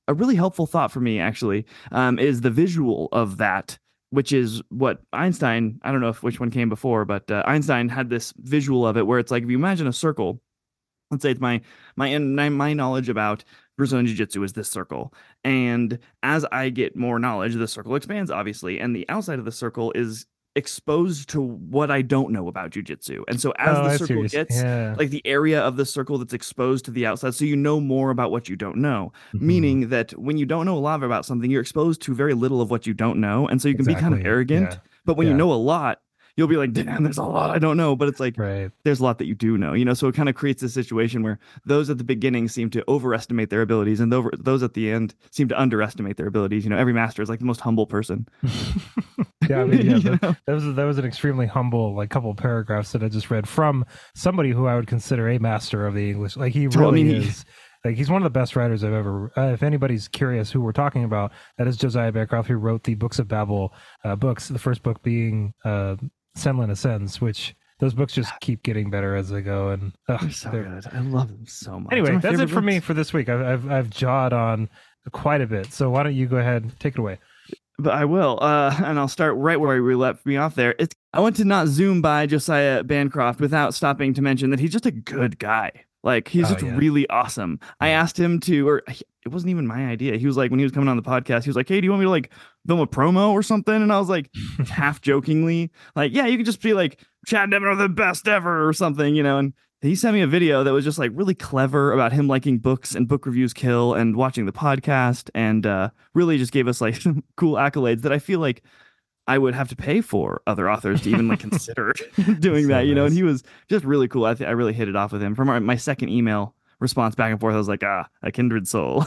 a really helpful thought for me actually um, is the visual of that, which is what Einstein, I don't know if which one came before, but uh, Einstein had this visual of it where it's like, if you imagine a circle, let's say it's my my my, my knowledge about Brazilian Jiu-Jitsu is this circle. And as I get more knowledge, the circle expands, obviously. And the outside of the circle is exposed to what I don't know about Jiu-Jitsu. And so as Oh, the I circle see. gets, Yeah. like the area of the circle that's exposed to the outside, so you know more about what you don't know. Mhm. Meaning that when you don't know a lot about something, you're exposed to very little of what you don't know. And so you can be kind of Exactly. arrogant. Yeah. But when you Yeah. know a lot, you'll be like, damn, there's a lot I don't know. But it's like, Right. there's a lot that you do know, you know, so it kind of creates a situation where those at the beginning seem to overestimate their abilities, and those, those at the end seem to underestimate their abilities. You know, every master is like the most humble person. Yeah, I mean, yeah, You that, know? that was that was an extremely humble like couple of paragraphs that I just read from somebody who I would consider a master of the English. Like he So, I really mean, he- is. Like he's one of the best writers I've ever. Uh, if anybody's curious who we're talking about, that is Josiah Bancroft, who wrote the Books of Babel uh, books. The first book being uh, Senlin Ascends, which those books just keep getting better as they go. And uh, They're so they're- good. I love them so much. Anyway, They're my that's it favorite for me books. for this week. I've, I've I've jawed on quite a bit. So why don't you go ahead and take it away? But I will, uh, and I'll start right where we left me off there. It's, I want to not zoom by Josiah Bancroft without stopping to mention that he's just a good guy. Like, he's Oh, just yeah. really awesome. I Yeah. asked him to, or it wasn't even my idea. He was like, when he was coming on the podcast, he was like, hey, do you want me to like film a promo or something? And I was like, half jokingly, like, yeah, you could just be like, Chad and Evan are the best ever or something, you know? And he sent me a video that was just like really clever about him liking books and book reviews kill and watching the podcast, and uh, really just gave us like some cool accolades that I feel like I would have to pay for other authors to even like consider doing So that, you know? And nice. he was just really cool. I think I really hit it off with him. From our, my second email response back and forth, I was like, ah, a kindred soul.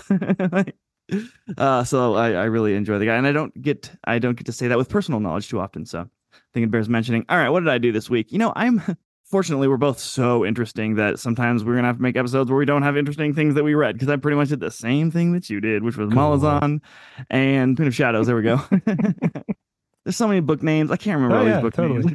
uh, so I, I really enjoy the guy, and I don't get I don't get to say that with personal knowledge too often. So I think it bears mentioning. All right, what did I do this week? You know, I'm fortunately we're both so interesting that sometimes we're gonna have to make episodes where we don't have interesting things that we read, because I pretty much did the same thing that you did, which was Cool. Malazan and Queen of Shadows. There we go. There's so many book names. I can't remember Oh, all yeah, these book totally.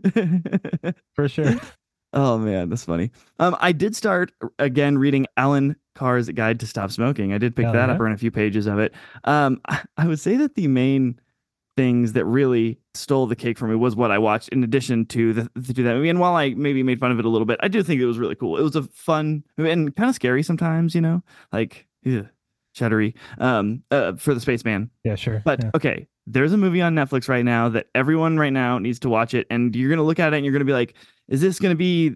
names. For sure. Oh man, that's funny. Um, I did start again reading Alan Carr's Guide to Stop Smoking. I did pick Hell that yeah. up, read a few pages of it. Um, I, I would say that the main things that really stole the cake for me was what I watched in addition to the to that movie. And while I maybe made fun of it a little bit, I do think it was really cool. It was a fun and kind of scary sometimes, you know, like ugh, shuddery. Um, uh, for the Spaceman. Yeah, sure. But yeah. okay, there's a movie on Netflix right now that everyone right now needs to watch it, and you're gonna look at it and you're gonna be like, is this gonna be,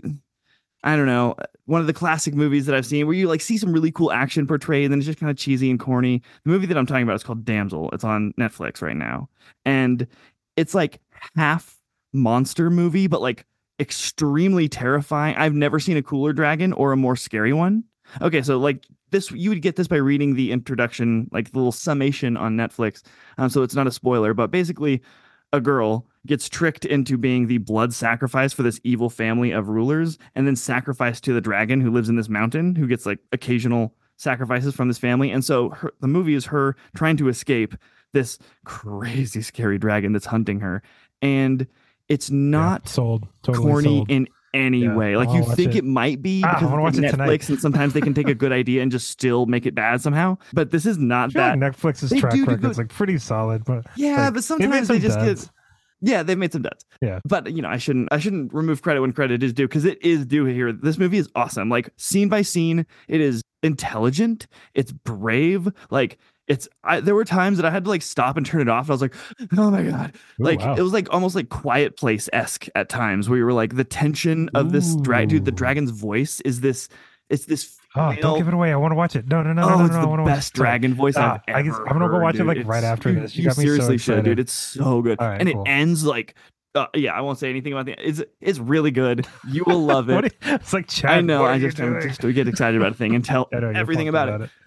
I don't know, one of the classic movies that I've seen where you like see some really cool action portrayed, and then it's just kind of cheesy and corny. The movie that I'm talking about is called Damsel. It's on Netflix right now, and it's like half monster movie, but like extremely terrifying. I've never seen a cooler dragon or a more scary one. Okay, so like this, you would get this by reading the introduction, like the little summation on Netflix. Um, so it's not a spoiler, but basically, a girl gets tricked into being the blood sacrifice for this evil family of rulers, and then sacrificed to the dragon who lives in this mountain, who gets like occasional sacrifices from this family. And so her, the movie is her trying to escape this crazy, scary dragon that's hunting her, and it's not Yeah, sold. Totally corny sold. in any Yeah, way. Like I'll you watch think it. it might be Ah, I because wanna it's watch like it Netflix, tonight. and sometimes they can take a good idea and just still make it bad somehow. But this is I not feel that. like Netflix's they track do do record's good- like pretty solid, but Yeah, like, but they made sometimes they some just duds. get. Yeah, they've made some duds. Yeah. But you know, I shouldn't I shouldn't remove credit when credit is due, because it is due here. This movie is awesome. Like scene by scene, it is intelligent, it's brave. Like it's I, there were times that I had to like stop and turn it off. I was like, oh my god. Ooh, Like wow. it was like almost like Quiet Place-esque at times, where you were like, the tension of this drag dude, the Ooh. dragon's voice is this it's this Oh, female- don't give it away. I want to watch it. No, no, no, Oh, no, no, it's no. I the want to best watch it. Sorry. dragon voice Ah, I've I ever guess, I'm gonna go heard, watch it dude. like It's- right after you- this. You, you got me so seriously excited. should, dude. It's so good, All right, and cool. it ends like, uh, yeah. I won't say anything about the. It's it's really good. You will love What it. do you- it's like Chad. I know. what are I you just I'm doing? just to get excited about a thing and tell I know, you're everything pumped about it.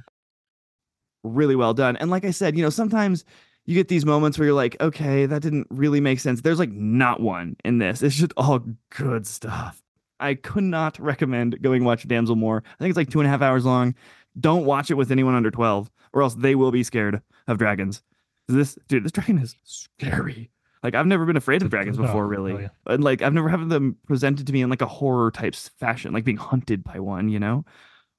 Really well done. And like I said, you know, sometimes you get these moments where you're like, okay, that didn't really make sense. There's like not one in this. It's just all good stuff. I could not recommend going watch Damsel more. I think it's like two and a half hours long. Don't watch it with anyone under twelve, or else they will be scared of dragons. This dude, this dragon is scary. Like I've never been afraid of dragons No, before, oh, really. yeah. And like I've never had them presented to me in like a horror type fashion, like being hunted by one, you know?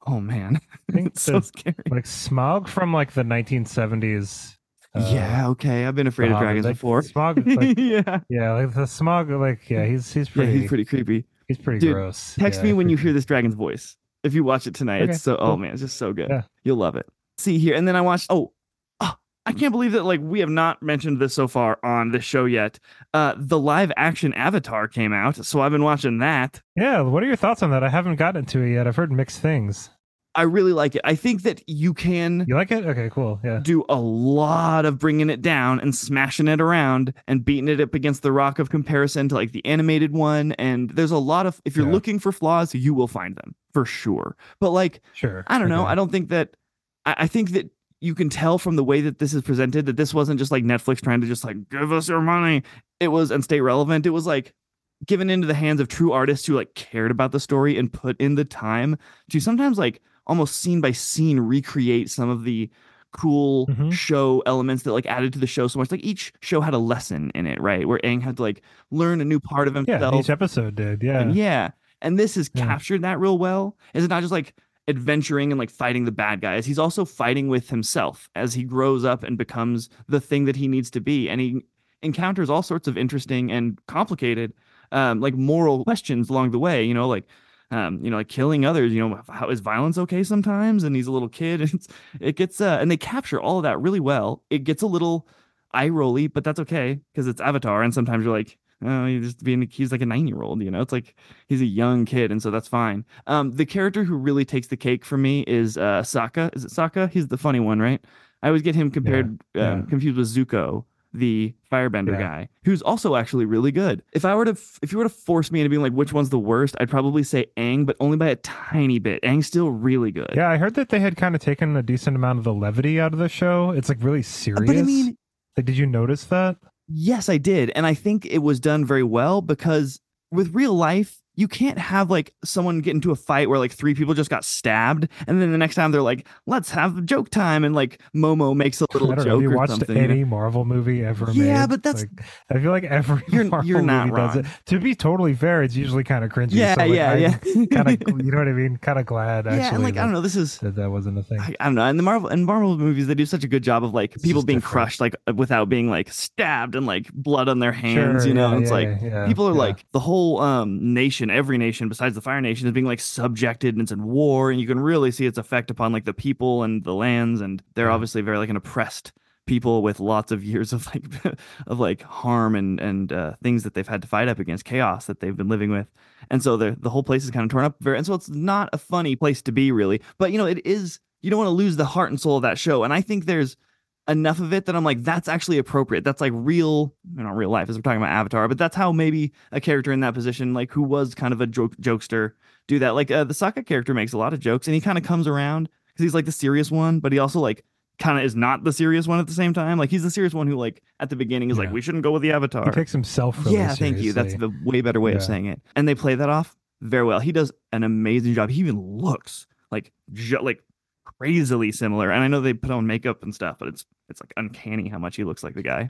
Oh man, I think it's so the scary. like Smaug from like the nineteen seventies. Uh, Yeah, okay. I've been The afraid of Hobbit, dragons like before. Smaug, like Yeah. yeah, like the Smaug, like yeah, he's he's Yeah, he's pretty pretty creepy. he's pretty Dude, gross. text Yeah, me he's when pretty you hear creepy. this dragon's voice. If you watch it tonight, it's Okay, so, oh cool. man, it's just so good. Yeah. You'll love it. See here, and then I watched, oh, oh, I can't believe that like we have not mentioned this so far on this show yet. Uh, the live action Avatar came out, so I've been watching that. Yeah, what are your thoughts on that? I haven't gotten to it yet. I've heard mixed things. I really like it. I think that you can You like it? Okay, cool. Yeah. do a lot of bringing it down and smashing it around and beating it up against the rock of comparison to like the animated one. And there's a lot of, if you're Yeah. looking for flaws, you will find them for sure. But like, Sure. I don't know. Okay. I don't think that, I, I think that you can tell from the way that this is presented that this wasn't just like Netflix trying to just like give us your money. It was, and stay relevant. It was like given into the hands of true artists who like cared about the story and put in the time to sometimes like almost scene by scene recreate some of the cool Mhm. show elements that like added to the show so much. Like each show had a lesson in it, right? Where Aang had to like learn a new part of Yeah, himself. each episode did. Yeah. And yeah. And this has Yeah. captured that real well. Is it not just like adventuring and like fighting the bad guys? He's also fighting with himself as he grows up and becomes the thing that he needs to be. And he encounters all sorts of interesting and complicated um like moral questions along the way, you know, like um, you know, like killing others, you know, how is violence okay sometimes? And he's a little kid, and it's, it gets, uh, and they capture all of that really well. It gets a little eye rolly, but that's okay because it's Avatar, and sometimes you're like, oh, he's just being, he's like a nine year old, you know, it's like he's a young kid, and so that's fine. Um, the character who really takes the cake for me is uh Sokka. Is it Sokka? He's the funny one, right? I always get him compared, um, Yeah. confused with Zuko, the firebender Yeah. guy, who's also actually really good. If I were to, if you were to force me into being like, which one's the worst, I'd probably say Aang, but only by a tiny bit. Aang's still really good. Yeah, I heard that they had kind of taken a decent amount of the levity out of the show. It's like really serious. But I mean, like, did you notice that? yes, I did. And I think it was done very well because with real life, you can't have like someone get into a fight where like three people just got stabbed, and then the next time they're like, "Let's have joke time," and like Momo makes a little I don't joke know. Have you or watched something. any you know? Marvel movie ever Yeah, made? but that's- like, I feel like every You're- Marvel you're not movie does wrong. it. To be totally fair, it's usually kind of cringy. Yeah, so, like, yeah, yeah. kind of, you know what I mean? Kind of glad actually. Yeah, and like I that, don't know, this is that that wasn't a thing. I, I don't know. And the Marvel and Marvel movies, they do such a good job of like It's people just being different. crushed, like without being like stabbed and like blood on their hands, Sure, you know. yeah, And it's yeah, like yeah, yeah, people are yeah. like the whole um nation, every nation besides the Fire Nation is being like subjected and it's in war, and you can really see its effect upon like the people and the lands, and they're Yeah. obviously very like an oppressed people with lots of years of like of like harm and and uh, things that they've had to fight up against, chaos that they've been living with, and so the the whole place is kind of torn up very, and so it's not a funny place to be really, but you know it is. You don't want to lose the heart and soul of that show, and I think there's enough of it that I'm like, that's actually appropriate. That's like real, you know, real life as we're talking about Avatar, but that's how maybe a character in that position, like who was kind of a joke jokester, do that. Like uh, the Sokka character makes a lot of jokes, and he kind of comes around because he's like the serious one, but he also like kind of is not the serious one at the same time. Like he's the serious one who like at the beginning is like, Yeah. we shouldn't go with the Avatar. He takes himself really Yeah, thank you. That's seriously. the way better way of Yeah. saying it. And they play that off very well. He does an amazing job. He even looks like ju- like crazily similar. And I know they put on makeup and stuff, but it's it's like uncanny how much he looks like the guy.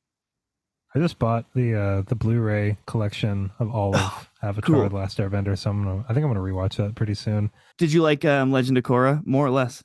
I just bought the uh, the Blu-ray collection of all of Oh, Avatar: cool. The Last Airbender. So I'm gonna, I think I'm gonna rewatch that pretty soon. Did you like um, Legend of Korra more or less?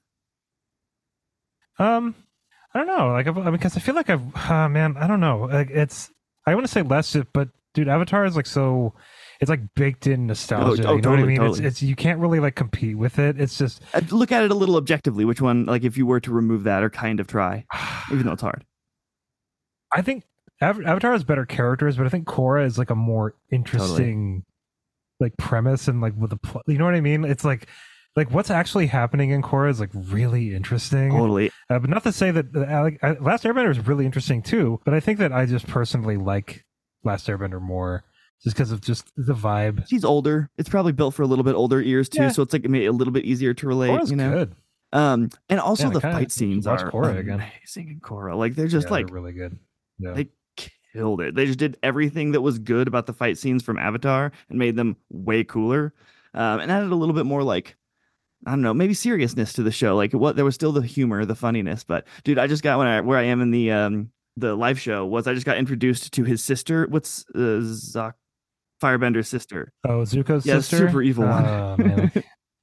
Um, I don't know, like, I mean, because I feel like I've, uh, man, I don't know. Like, it's, I want to say less, but dude, Avatar is like so, it's like baked in nostalgia. oh, you know what I totally, mean? totally. It's, it's you can't really like compete with it. It's just, Uh, look at it a little objectively. Which one, like if you were to remove that or kind of try, even though it's hard. I think Av- Avatar has better characters, but I think Korra is like a more interesting, like premise and like with the plot. You know what I mean? It's like. Like what's actually happening in Korra is like really interesting. Totally. Uh, but not to say that uh, like, uh, Last Airbender is really interesting too. But I think that I just personally like Last Airbender more, just because of just the vibe. She's older. It's probably built for a little bit older ears too, Yeah. so it's like maybe a little bit easier to relate. Korra's you know. good. Um, and also Man, I the kinda fight scenes watch are Korra again. amazing in Korra. Like they're just Yeah, like they're really good. Yeah. they killed it. They just did everything that was good about the fight scenes from Avatar and made them way cooler. Um, and added a little bit more like I don't know, maybe seriousness to the show. Like what there was still the humor, the funniness. But dude, I just got when I where I am in the um the live show was I just got introduced to his sister. What's uh, Zak Firebender's sister? Oh, Zuko's Yeah, the sister, super evil one. Oh man, I,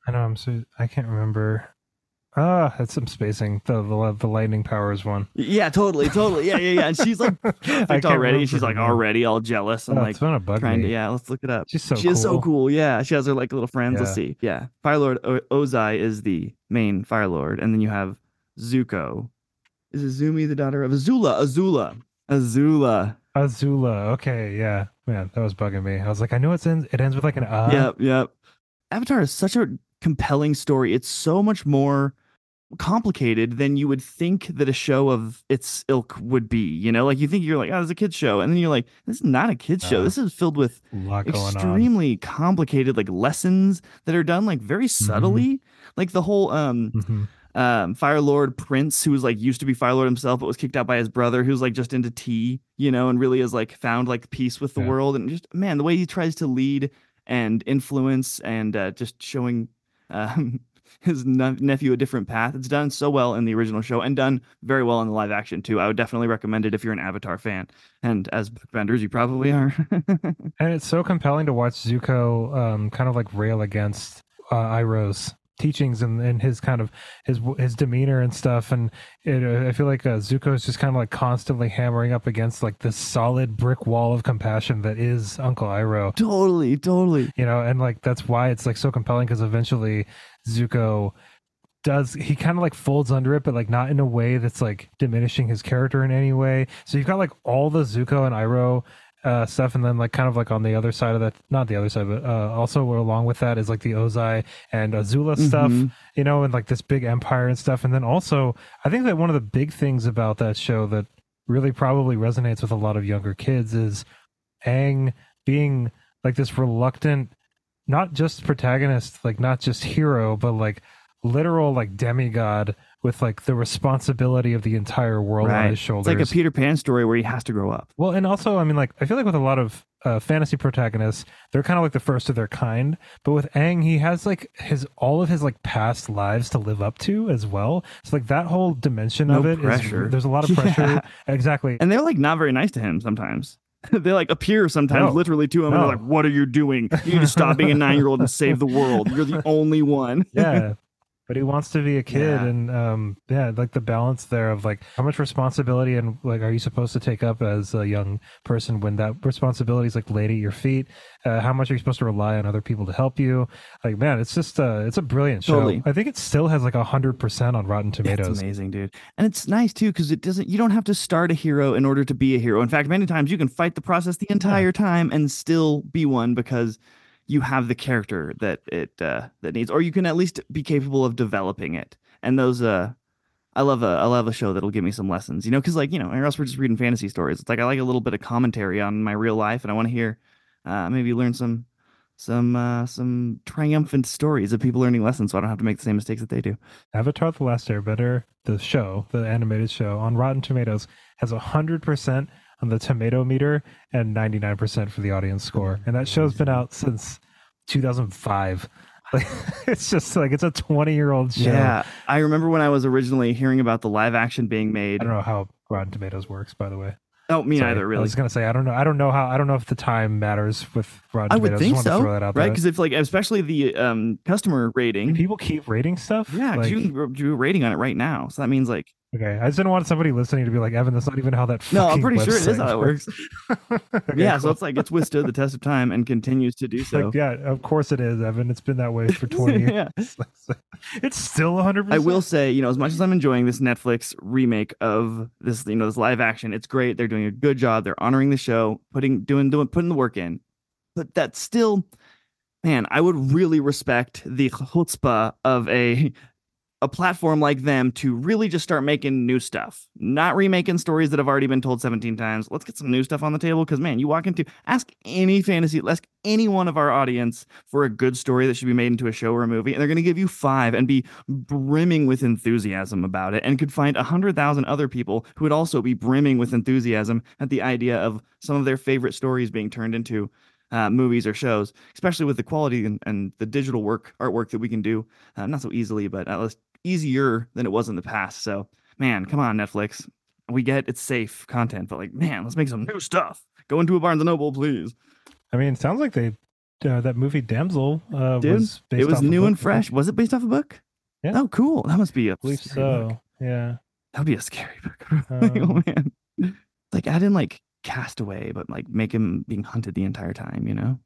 I know I'm so I can't remember. Ah, that's some spacing. The the, the lightning powers one. Yeah, totally, totally. Yeah, yeah, yeah. And she's like I perfect can't already. remember She's her like name. already all jealous and Oh, like it's gonna bug trying to. me. Yeah, let's look it up. She's so She is so cool. cool. Yeah, she has her like little friends. Let's Yeah. see. Yeah, Fire Lord o- Ozai is the main Fire Lord, and then you have Zuko. Is Izumi the daughter of Azula? Azula. Azula. Azula. Okay, yeah. Man, that was bugging me. I was like, I know it's in it ends with like an uh. Yep, yep. Avatar is such a compelling story. It's so much more complicated than you would think that a show of its ilk would be. You know, like you think you're like, oh, it's a kid's show. And then you're like, this is not a kid's show. Uh, This is filled with a lot going on. extremely complicated like lessons that are done like very Mm-hmm. subtly. Like the whole um Mm-hmm. um Fire Lord Prince, who was like used to be Fire Lord himself, but was kicked out by his brother, who's like just into tea, you know, and really has like found like peace with the Yeah. world. And just man, the way he tries to lead and influence and uh, just showing um his ne- nephew a different path. It's done so well in the original show and done very well in the live action too. I would definitely recommend it if you're an Avatar fan. And as vendors, you probably are. And it's so compelling to watch Zuko um kind of like rail against uh Iroh's teachings and, and his kind of his his demeanor and stuff, and it, uh, I feel like uh, Zuko is just kind of like constantly hammering up against like this solid brick wall of compassion that is Uncle Iroh. Totally, totally. You know, and like that's why it's like so compelling, because eventually Zuko does he kind of like folds under it, but like not in a way that's like diminishing his character in any way. So you've got like all the Zuko and Iroh uh stuff, and then like kind of like on the other side of that, not the other side, but uh also along with that is like the Ozai and Azula stuff, Mhm. you know, and like this big empire and stuff. And then also I think that one of the big things about that show that really probably resonates with a lot of younger kids is Aang being like this reluctant, not just protagonist, like not just hero, but like literal like demigod with like the responsibility of the entire world on Right. his It's shoulders. like a Peter Pan story where he has to grow up. Well, and also, I mean, like, I feel like with a lot of uh, fantasy protagonists, they're kind of like the first of their kind. But with Aang, he has like his all of his like past lives to live up to as well. So like that whole dimension No of it is pressure. there's a lot of pressure. Yeah. Exactly. And they're like not very nice to him sometimes. They like appear sometimes No. literally to him and No. they're like, what are you doing? You need to stop being a nine year old and save the world. You're the only one. Yeah. But he wants to be a kid, Yeah. and um yeah, like the balance there of like how much responsibility and like are you supposed to take up as a young person when that responsibility is like laid at your feet? Uh, how much are you supposed to rely on other people to help you? Like, man, it's just uh it's a brilliant show. Totally. I think it still has like a hundred percent on Rotten Yeah, Tomatoes. it's amazing, dude. And it's nice too because it doesn't. You don't have to start a hero in order to be a hero. In fact, many times you can fight the process the entire time and still be one because you have the character that it uh, that needs, or you can at least be capable of developing it. And those, uh, I love a I love a show that'll give me some lessons, you know, because like you know, or else we're just reading fantasy stories. It's like I like a little bit of commentary on my real life, and I want to hear, uh, maybe learn some some uh, some triumphant stories of people learning lessons, so I don't have to make the same mistakes that they do. Avatar: The Last Airbender, the show, the animated show on Rotten Tomatoes has a hundred percent on the tomato meter and ninety-nine percent for the audience score. And that show's been out since two thousand five. Like, it's just like it's a twenty year old show. Yeah, I remember when I was originally hearing about the live action being made. I don't know how Rotten Tomatoes works, by the way. Oh, me Sorry. neither, I really. was gonna say I don't know. I don't know how. I don't know if the time matters with Rotten I Tomatoes. would think I just wanted so, to throw that out right? there. Because if like, especially the um customer rating, People keep rating stuff. yeah, 'cause Like, you can do a rating on it right now. So that means like, okay. I just didn't want somebody listening to be like, Evan, that's not even how that. no, I'm fucking pretty sure it is website how it works. Okay, Yeah, so cool. it's like it's withstood the test of time and continues to do so. Like, yeah, of course it is, Evan. It's been that way for twenty years. Yeah. It's still one hundred I percent. will say, you know, as much as I'm enjoying this Netflix remake of this, you know, this live action, it's great. They're doing a good job. They're honoring the show, putting doing doing putting the work in. But that's still, man, I would really respect the chutzpah of a a platform like them to really just start making new stuff, not remaking stories that have already been told seventeen times. Let's get some new stuff on the table because, man, you walk into ask any fantasy, ask any one of our audience for a good story that should be made into a show or a movie, and they're going to give you five and be brimming with enthusiasm about it, and could find a hundred thousand other people who would also be brimming with enthusiasm at the idea of some of their favorite stories being turned into Uh, movies or shows, especially with the quality and, and the digital work artwork that we can do, uh, not so easily, but at least easier than it was in the past. So, man, come on, Netflix. We get it's safe content, but like, man, let's make some new stuff. Go into a Barnes and Noble, please. I mean, it sounds like they uh, that movie Damsel uh, Dude, was based it was off a new book, and I fresh. think. Was it based off a book? Yeah. Oh, cool. That must be a I believe scary so. book. Yeah. That would be a scary book. Um, oh man. Like I didn't like Castaway, but like make him being hunted the entire time, you know?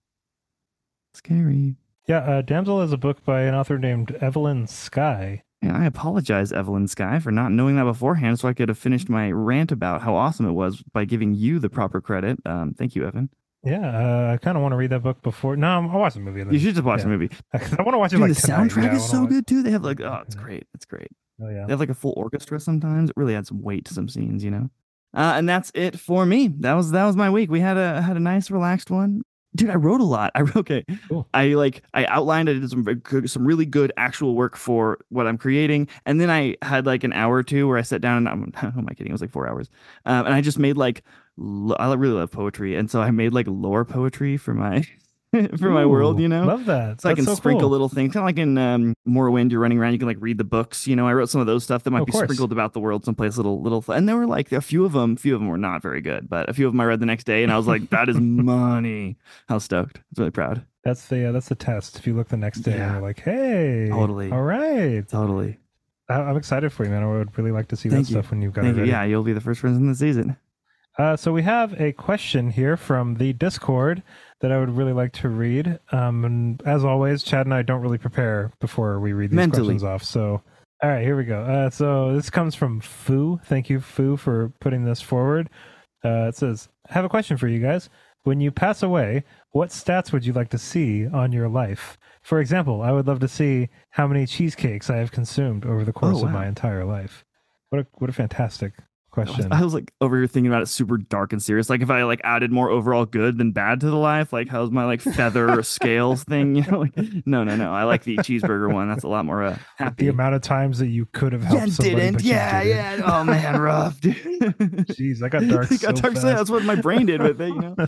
Scary. yeah, uh, Damsel is a book by an author named Evelyn Sky. And I apologize, Evelyn Sky, for not knowing that beforehand, so I could have finished my rant about how awesome it was by giving you the proper credit. Um, thank you, Evan. Yeah, uh, I kind of want to read that book before. No, I'll watch the movie. And then, You should just watch yeah. the movie. I want to watch it Dude, like the tonight. soundtrack Yeah, I is wanna so watch- good too. They have like, oh, it's great. It's great. Oh yeah. They have like a full orchestra sometimes. It really adds some weight to some scenes, you know. Uh, and that's it for me. That was that was my week. We had a had a nice relaxed one. Dude, I wrote a lot. I okay. Cool. I like I outlined. I did some very good- some really good actual work for what I'm creating, and then I had like an hour or two where I sat down and I'm who am I kidding? It was like four hours, um, and I just made like lo- I really love poetry, and so I made like lore poetry for my for my world, Ooh, you know. Love that. So I That's can so sprinkle cool. little things, kind of like in um, Morrowind. You're running around, you can like read the books. You know, I wrote some of those stuff that might Of be course. sprinkled about the world someplace, little little. And there were like a few of them. A few of them were not very good, but a few of them I read the next day, and I was like, "That is money." I was stoked. I was really proud. That's the uh, that's the test. If you look the next day Yeah. and you're like, hey, Totally. all right. Totally. I, I'm excited for you, man. I would really like to see Thank that you. stuff when you've got Thank it you. ready. Yeah, you'll be the first person in the season. Uh, so we have a question here from the Discord that I would really like to read. Um, and as always, Chad and I don't really prepare before we read these Mentally. questions off. So, all right, here we go. Uh, so this comes from Foo. Thank you, Foo, for putting this forward. Uh, it says, I have a question for you guys. When you pass away, what stats would you like to see on your life? For example, I would love to see how many cheesecakes I have consumed over the course Oh, of wow. my entire life. What a, what a fantastic question. I was like over here thinking about it super dark and serious. Like if I like added more overall good than bad to the life, like how's my like feather scales thing? You know, like no, no, no. I like the cheeseburger one. That's a lot more uh, happy. The amount of times that you could have yeah, helped and somebody, didn't. but you Yeah, didn't. yeah. Oh man, rough, dude. Jeez, I got dark I got so dark. So fast. that's what my brain did with it. You know,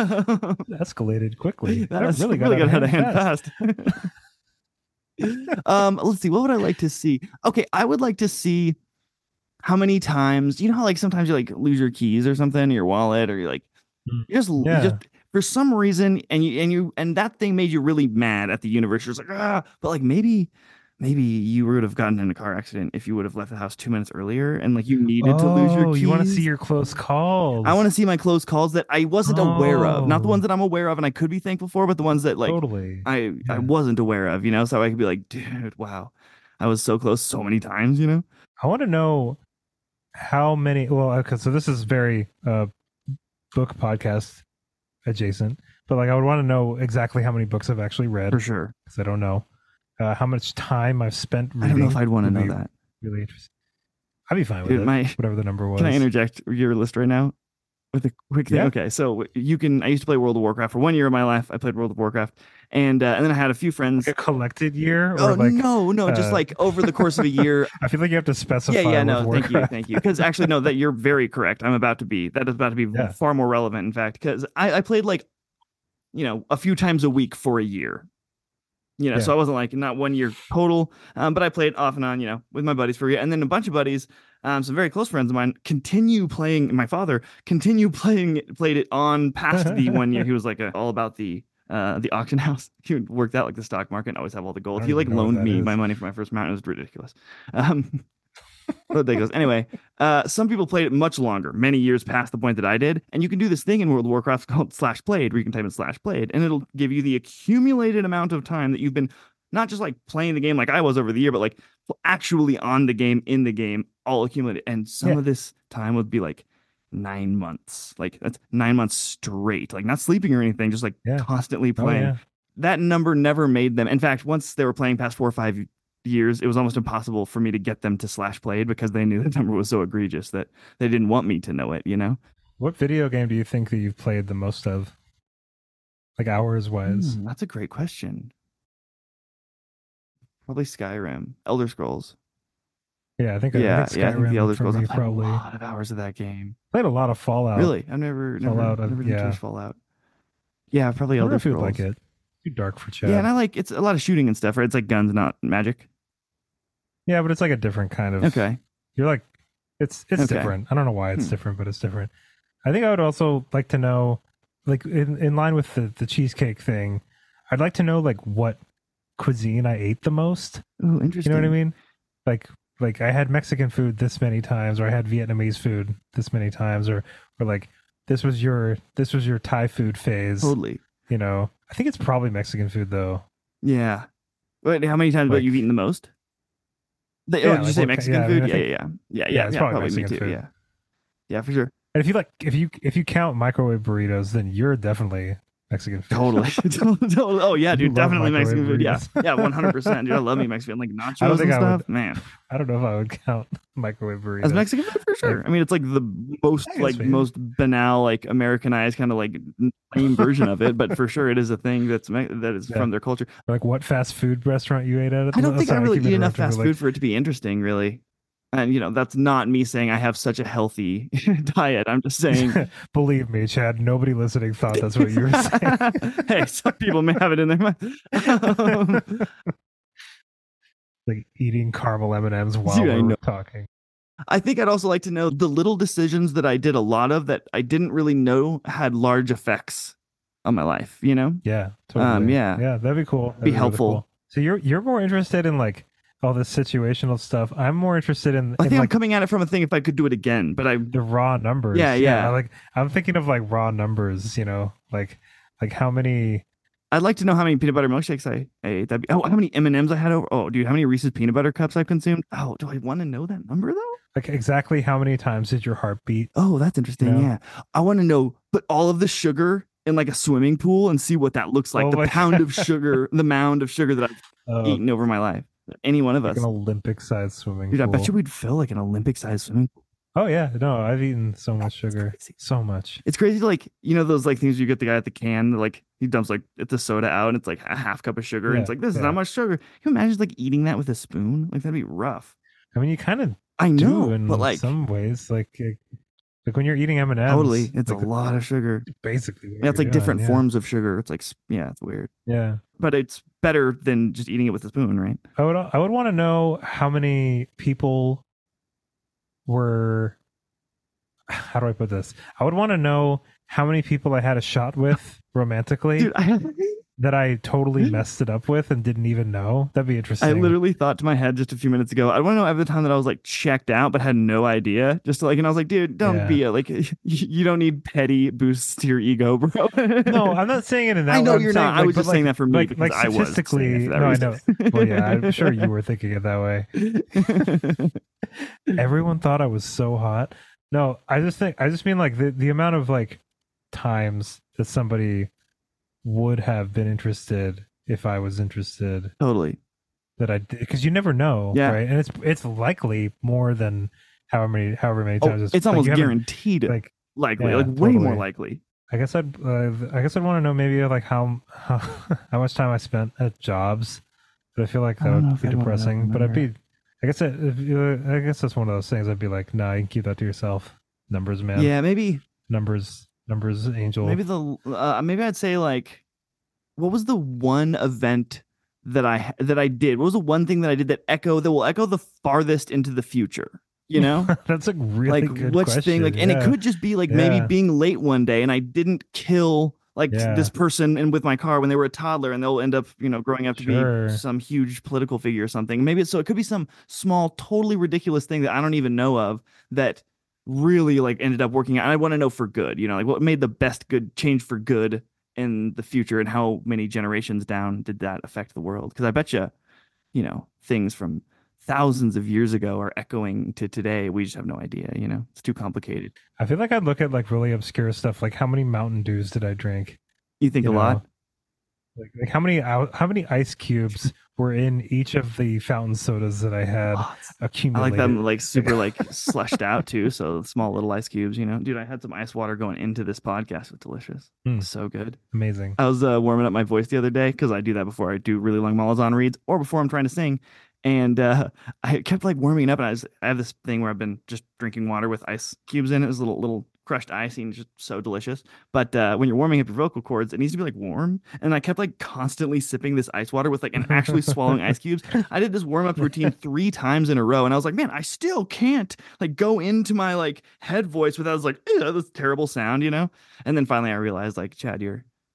Escalated quickly. That That's really got, got out of hand fast. um, let's see. What would I like to see? Okay, I would like to see how many times. You know how like sometimes you like lose your keys or something, or your wallet, or you like Mm. you just you Yeah. just for some reason, and you and you and that thing made you really mad at the universe. You're just like ah, but like maybe. Maybe you would have gotten in a car accident if you would have left the house two minutes earlier, and like you needed to lose your Oh, keys. you want to see your close calls? I want to see my close calls that I wasn't aware of, not the Oh. ones that I'm aware of and I could be thankful for, but the ones that like totally. I Yeah. I wasn't aware of, you know, so I could be like, dude, wow, I was so close so many times, you know. I want to know how many. Well, okay, so this is very uh, book podcast adjacent, but like I would want to know exactly how many books I've actually read For sure. because I don't know uh, how much time I've spent reading. I don't know if I'd want to would know be that. Really interesting. I'd be fine with Dude, it. my Whatever the number was. can I interject your list right now with a quick thing? Yeah. Okay, so you can. I used to play World of Warcraft for one year of my life. I played World of Warcraft, and uh, and then I had a few friends. Like a collected year, or Oh like no, no, just uh, like over the course of a year. I feel like you have to specify. Yeah, yeah, with no, thank you, Warcraft. thank you. Because actually, no, that you're very correct. I'm about to be that is about to be Yeah. far more relevant, in fact, because I, I played like, you know, a few times a week for a year. You know, Yeah. so I wasn't like not one year total, um, but I played off and on, you know, with my buddies for a year, and then a bunch of buddies, um, some very close friends of mine, continue playing. My father continue playing, played it on past the one year. He was like a, all about the. Uh, the auction house. He worked out like the stock market and always have all the gold. I He don't like even know what loaned that me is. my money for my first mount. It was ridiculous. Um, ridiculous. Anyway, uh, some people played it much longer, many years past the point that I did. And you can do this thing in World of Warcraft called slash played, where you can type in slash played, and it'll give you the accumulated amount of time that you've been not just like playing the game like I was over the year, but like actually on the game, in the game, all accumulated. And some Yeah. of this time would be like nine months. Like that's nine months straight, like not sleeping or anything, just like Yeah. constantly Oh, playing. yeah. That number never made them. In fact, once they were playing past four or five years, it was almost impossible for me to get them to slash played because they knew the number was so egregious that they didn't want me to know it, you know? What video game do you think that you've played the most of? Like hours wise? Hmm, that's a great question. Probably Skyrim, Elder Scrolls. Yeah, I think Yeah, I think yeah, I think Skyrim the Elder for Scrolls. me I've played probably a lot of hours of that game. played a lot of Fallout. Really? I've never, never, Fallout, I've- never been yeah. touched Fallout. Yeah, probably I wonder Elder if you would Scrolls. like it. Too dark for Chad. Yeah, and I like it's a lot of shooting and stuff, right? It's like guns, not magic. Yeah, but it's like a different kind of. Okay. You're like, it's it's Okay. different. I don't know why it's Hmm. different, but it's different. I think I would also like to know, like in, in line with the the cheesecake thing. I'd like to know like what cuisine I ate the most. Oh, You interesting. know what I mean? Like like I had Mexican food this many times, or I had Vietnamese food this many times, or or like this was your this was your Thai food phase. Totally. You know, I think it's probably Mexican food though. Yeah. Wait, how many times Like but you've eaten the most? The, yeah, oh, did you like say what, Mexican yeah, I mean, food? I Yeah, think yeah, yeah, yeah, yeah, yeah, it's yeah. probably Probably me Mexican too. food. Yeah, yeah, for sure. And if you like, if you if you count microwave burritos, then you're definitely Mexican food. Totally. Totally. Oh yeah, You dude, love definitely microwave Mexican food. Yeah, burritos. yeah, one hundred percent, dude. I love me Mexican, like I don't nachos think and I would. stuff. Man, I don't know if I would count microwave burritos as Mexican food for sure. Like, I mean, it's like the most I guess like maybe. most banal, like Americanized kind of like lame version of it, but for sure it is a thing that's me- that is Yeah. from their culture. Like what fast food restaurant you ate at? at I don't the- think I sorry, really keep eat enough interrupting, fast but, food like, for it to be interesting, really. And you know, that's not me saying I have such a healthy diet. I'm just saying. Believe me, Chad. Nobody listening thought that's what you were saying. Hey, some people may have it in their mind. Um, Like eating caramel M and M's while Dude, I we're know. talking. I think I'd also like to know the little decisions that I did a lot of that I didn't really know had large effects on my life. You know? Yeah, totally. Um, yeah. yeah, that'd be cool. That'd Be really helpful. cool. So you're you're more interested in like all this situational stuff. I'm more interested in, I in think I'm like coming at it from a thing if I could do it again, but I the raw numbers. Yeah, yeah. Like I'm thinking of like raw numbers. You know, like like how many. I'd like to know how many peanut butter milkshakes I ate. That'd be, oh, how many M and M's I had over. Oh, dude, how many Reese's peanut butter cups I've consumed? Oh, do I want to know that number though? Like exactly how many times did your heart beat? Oh, that's interesting. You know? Yeah, I want to know. Put all of the sugar in like a swimming pool and see what that looks like. Oh the my pound God. of sugar, the mound of sugar that I've Oh, eaten over my life. Any one of like us, an Olympic-sized swimming dude. I pool. bet you we'd fill like an Olympic-sized swimming pool. Oh yeah, no, I've eaten so much sugar, Crazy. so much. It's crazy, like you know those like things you get the guy at the can, like he dumps like it's a soda out, and it's like a half cup of sugar, and Yeah, it's like this is yeah. how much sugar. Can you imagine like eating that with a spoon? Like that'd be rough. I mean, you kind of I do know, in but like some ways, like like like when you're eating M and M's. totally, it's like, a lot of sugar. Basically, what Yeah, it's you're like doing, different yeah. forms of sugar. It's like s- yeah, it's weird, Yeah, but it's better than just eating it with a spoon, right? I would I would want to know how many people were. How do I put this? I would want to know how many people I had a shot with romantically Dude, I that I totally messed it up with and didn't even know. That'd be interesting. I literally thought to my head just a few minutes ago, I want to know every time that I was like checked out, but had no idea. Just to, like, and I was like, dude, don't Yeah. be a, like, you, you don't need petty boosts to your ego, bro. No, I'm not saying it in that I know way. you're I'm not. saying, I was but just saying that for me like, because like I was saying it statistically. for that No, I reason. know. Well, yeah, I'm sure you were thinking it that way. Everyone thought I was so hot. No, I just think I just mean like the the amount of like times that somebody would have been interested if I was interested Totally. that I did, because you never know, Yeah. right? And it's it's likely more than however many however many Oh, times. it's like, almost you haven't- guaranteed Like likely, yeah, like way more totally. likely. I guess I'd uh, I guess I'd want to know maybe like how how how much time I spent at jobs, but I feel like I that don't know would if be I'd wanna know depressing. the But I'd be, number. I guess that if you, I guess that's one of those things. I'd be like, nah, you can keep that to yourself. Numbers, man. Yeah, maybe, Numbers, numbers, angel. maybe the, uh, maybe I'd say like, what was the one event that I that I did? What was the one thing that I did that echo that will echo the farthest into the future? You know, That's a really like good which question. thing? Like, and it yeah. could just be like maybe Yeah. being late one day, and I didn't kill like Yeah. this person and with my car when they were a toddler, and they'll end up, you know, growing up to Sure. be some huge political figure or something. Maybe it's so it could be some small, totally ridiculous thing that I don't even know of that really like ended up working out. And I want to know for good, you know, like what made the best good change for good in the future, and how many generations down did that affect the world? Because I bet you, you know, things from thousands of years ago are echoing to today. We just have no idea, you know, it's too complicated. I feel like I'd look at like really obscure stuff, like how many Mountain Dews did I drink? You think You a lot? know? Like, like how many ou- how many ice cubes were in each of the fountain sodas that I had Oh, it's- I accumulated? like them like super like slushed out too. So small little ice cubes, you know, dude, I had some ice water going into this podcast. It's delicious. Mm. So good. Amazing. I was uh, warming up my voice the other day because I do that before I do really long Malazan reads or before I'm trying to sing. And uh, I kept like warming it up, and I was I have this thing where I've been just drinking water with ice cubes in it. It was a little little crushed ice, and just so delicious. But uh, when you're warming up your vocal cords, it needs to be like warm. And I kept like constantly sipping this ice water with like and actually swallowing ice cubes. I did this warm up routine three times in a row, and I was like, man, I still can't like go into my like head voice without like, ew, this terrible sound, you know. And then finally I realized like, Chad, you're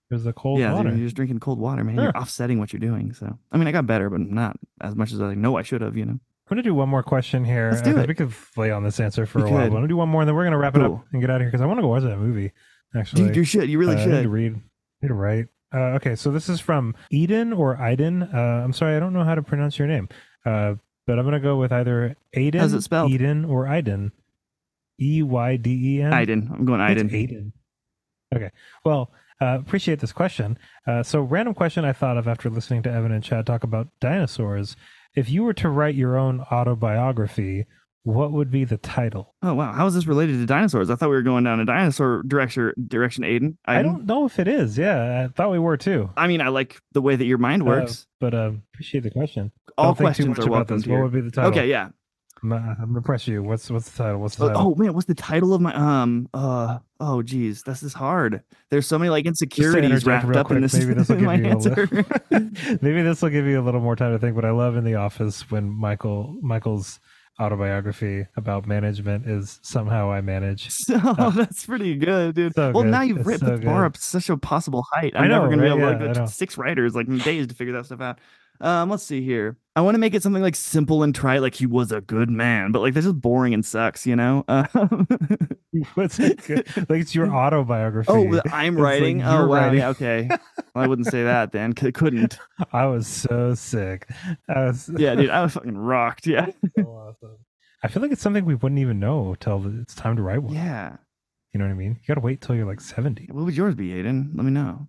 It was the cold yeah, water. dude, you're just drinking cold water, man. Huh. You're offsetting what you're doing. So, I mean, I got better, but not as much as I know I should have. You know. I'm gonna do one more question here. Let's do uh, 'cause it. We could lay on this answer for We a while. could. But I'm gonna do one more, and then we're gonna wrap it Cool. up and get out of here because I want to go watch that movie. Actually, Dude, you should. You really uh, I need to should. read. I need to write. Uh, okay, so this is from Eden or Iden. Uh, I'm sorry, I don't know how to pronounce your name. Uh, but I'm gonna go with either Aiden, How's it spelled? Eden, or Iden. E Y D E N. Iden. I'm going It's Iden. Aiden. Okay. Well, uh, appreciate this question. Uh, so, random question I thought of after listening to Evan and Chad talk about dinosaurs. If you were to write your own autobiography, what would be the title? Oh wow, how is this related to dinosaurs? I thought we were going down a dinosaur direction. Direction, Aiden. I don't know if it is. Yeah, I thought we were too. I mean, I like the way that your mind works. Uh, but uh, appreciate the question. All Don't think too questions much are about welcome this. here. What would be the title? Okay, yeah. I'm, uh, I'm gonna press you. What's what's the title? What's the Oh, title? oh man, what's the title of my um? Uh oh, geez, this is hard. There's so many like insecurities interject wrapped real up in quick, this. maybe this will in my give you a answer. little, maybe this will give you a little more time to think. But I love in The Office when Michael Michael's autobiography about management is Somehow I Manage. So that's pretty good, dude. So well, good. now you've It's ripped so the bar good. up to such a possible height. I'm I know, never gonna right? be able to Yeah, like I go know. to six writers like days to figure that stuff out. Um, let's see here. I want to make it something like simple and trite, like he was a good man, but like that's just boring and sucks, you know. Um, What's it good? Like it's your autobiography. oh, but I'm It's like writing. you're oh, wow. writing. Yeah, okay. Well, I wouldn't say that then. C- couldn't. I was so sick. I was Yeah, dude. I was fucking rocked. Yeah. so awesome. I feel like it's something we wouldn't even know till it's time to write one. Yeah. You know what I mean? You got to wait till you're like seventy. What would yours be, Aiden? Let me know.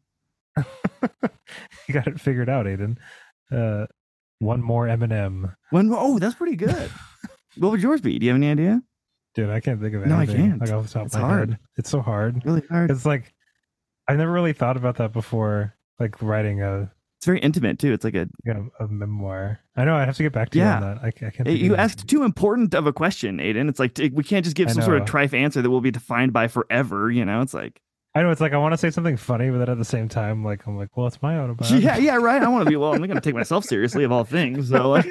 You got it figured out, Aiden. Uh, one more Eminem. When? Oh, that's pretty good. What would yours be? Do you have any idea? Dude, I can't think of No, I anything. can't. Like off the top of It's my hard. head. It's so hard. Really hard. It's like I never really thought about that before. Like writing a It's very intimate too. It's like a. you know, a memoir. I know. I have to get back to Yeah. you on that. I, I can't. think You of asked too important of a question, Aiden. It's like t- we can't just give I some sort of know. trife answer that will be defined by forever. You know, it's like. I know it's like I want to say something funny, but then at the same time, like I'm like, well, it's my autobiography. Yeah, yeah, right. I want to be. Well, I'm not going to take myself seriously of all things. So like.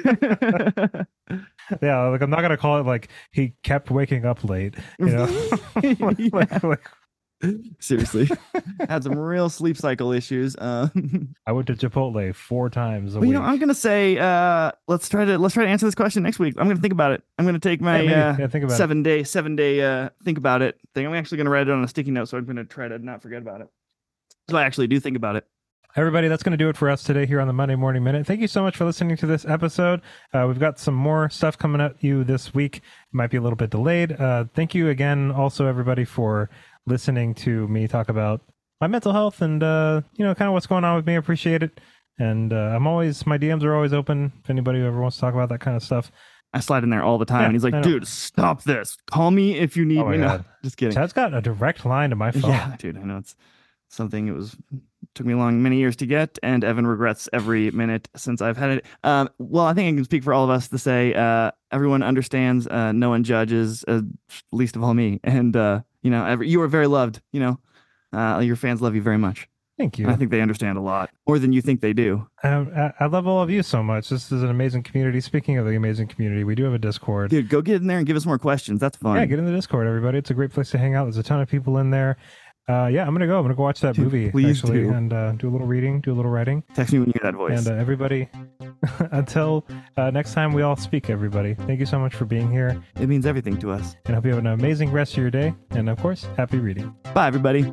Yeah, like I'm not gonna call it like he kept waking up late. You know, like, Yeah. like, like, Seriously, had some real sleep cycle issues. Um, I went to Chipotle four times a well, you week. know, I'm gonna say, uh, let's try to let's try to answer this question next week. I'm gonna think about it. I'm gonna take my Yeah, maybe. uh, Yeah, think about it. seven day seven day uh think about it thing. I'm actually gonna write it on a sticky note, so I'm gonna try to not forget about it. So I actually do think about it. Everybody, that's going to do it for us today here on the Monday Morning Minute. Thank you so much for listening to this episode. Uh, we've got some more stuff coming at you this week. It might be a little bit delayed. Uh, thank you again, also, everybody, for listening to me talk about my mental health and, uh, you know, kind of what's going on with me. I appreciate it. And uh, I'm always, my D Ms are always open if anybody ever wants to talk about that kind of stuff. I slide in there all the time, Yeah, and he's I like, know. "Dude, stop this. Call me if you need Oh my me." No, God. just kidding. Chad's got a direct line to my phone. Yeah, dude, I know it's something. It was took me long many years to get, and Evan regrets every minute since I've had it. Um, well, I think I can speak for all of us to say uh, everyone understands, uh, no one judges, uh, least of all me, and uh, you know, every, you are very loved. You know, uh, your fans love you very much. Thank you. And I think they understand a lot more than you think they do. I, I, I love all of you so much. This is an amazing community. Speaking of the amazing community, we do have a Discord. Dude, go get in there and give us more questions. That's fun. Yeah, get in the Discord, everybody. It's a great place to hang out. There's a ton of people in there. Uh, yeah, I'm gonna go. I'm gonna go watch that Dude, movie please actually, do. and uh, do a little reading, do a little writing, Text me when you hear that voice. and uh, everybody. Until uh, next time, we all speak. Everybody, thank you so much for being here, It means everything to us. and I hope you have an amazing rest of your day. And of course, happy reading. Bye, everybody.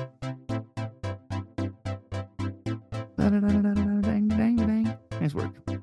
Nice work.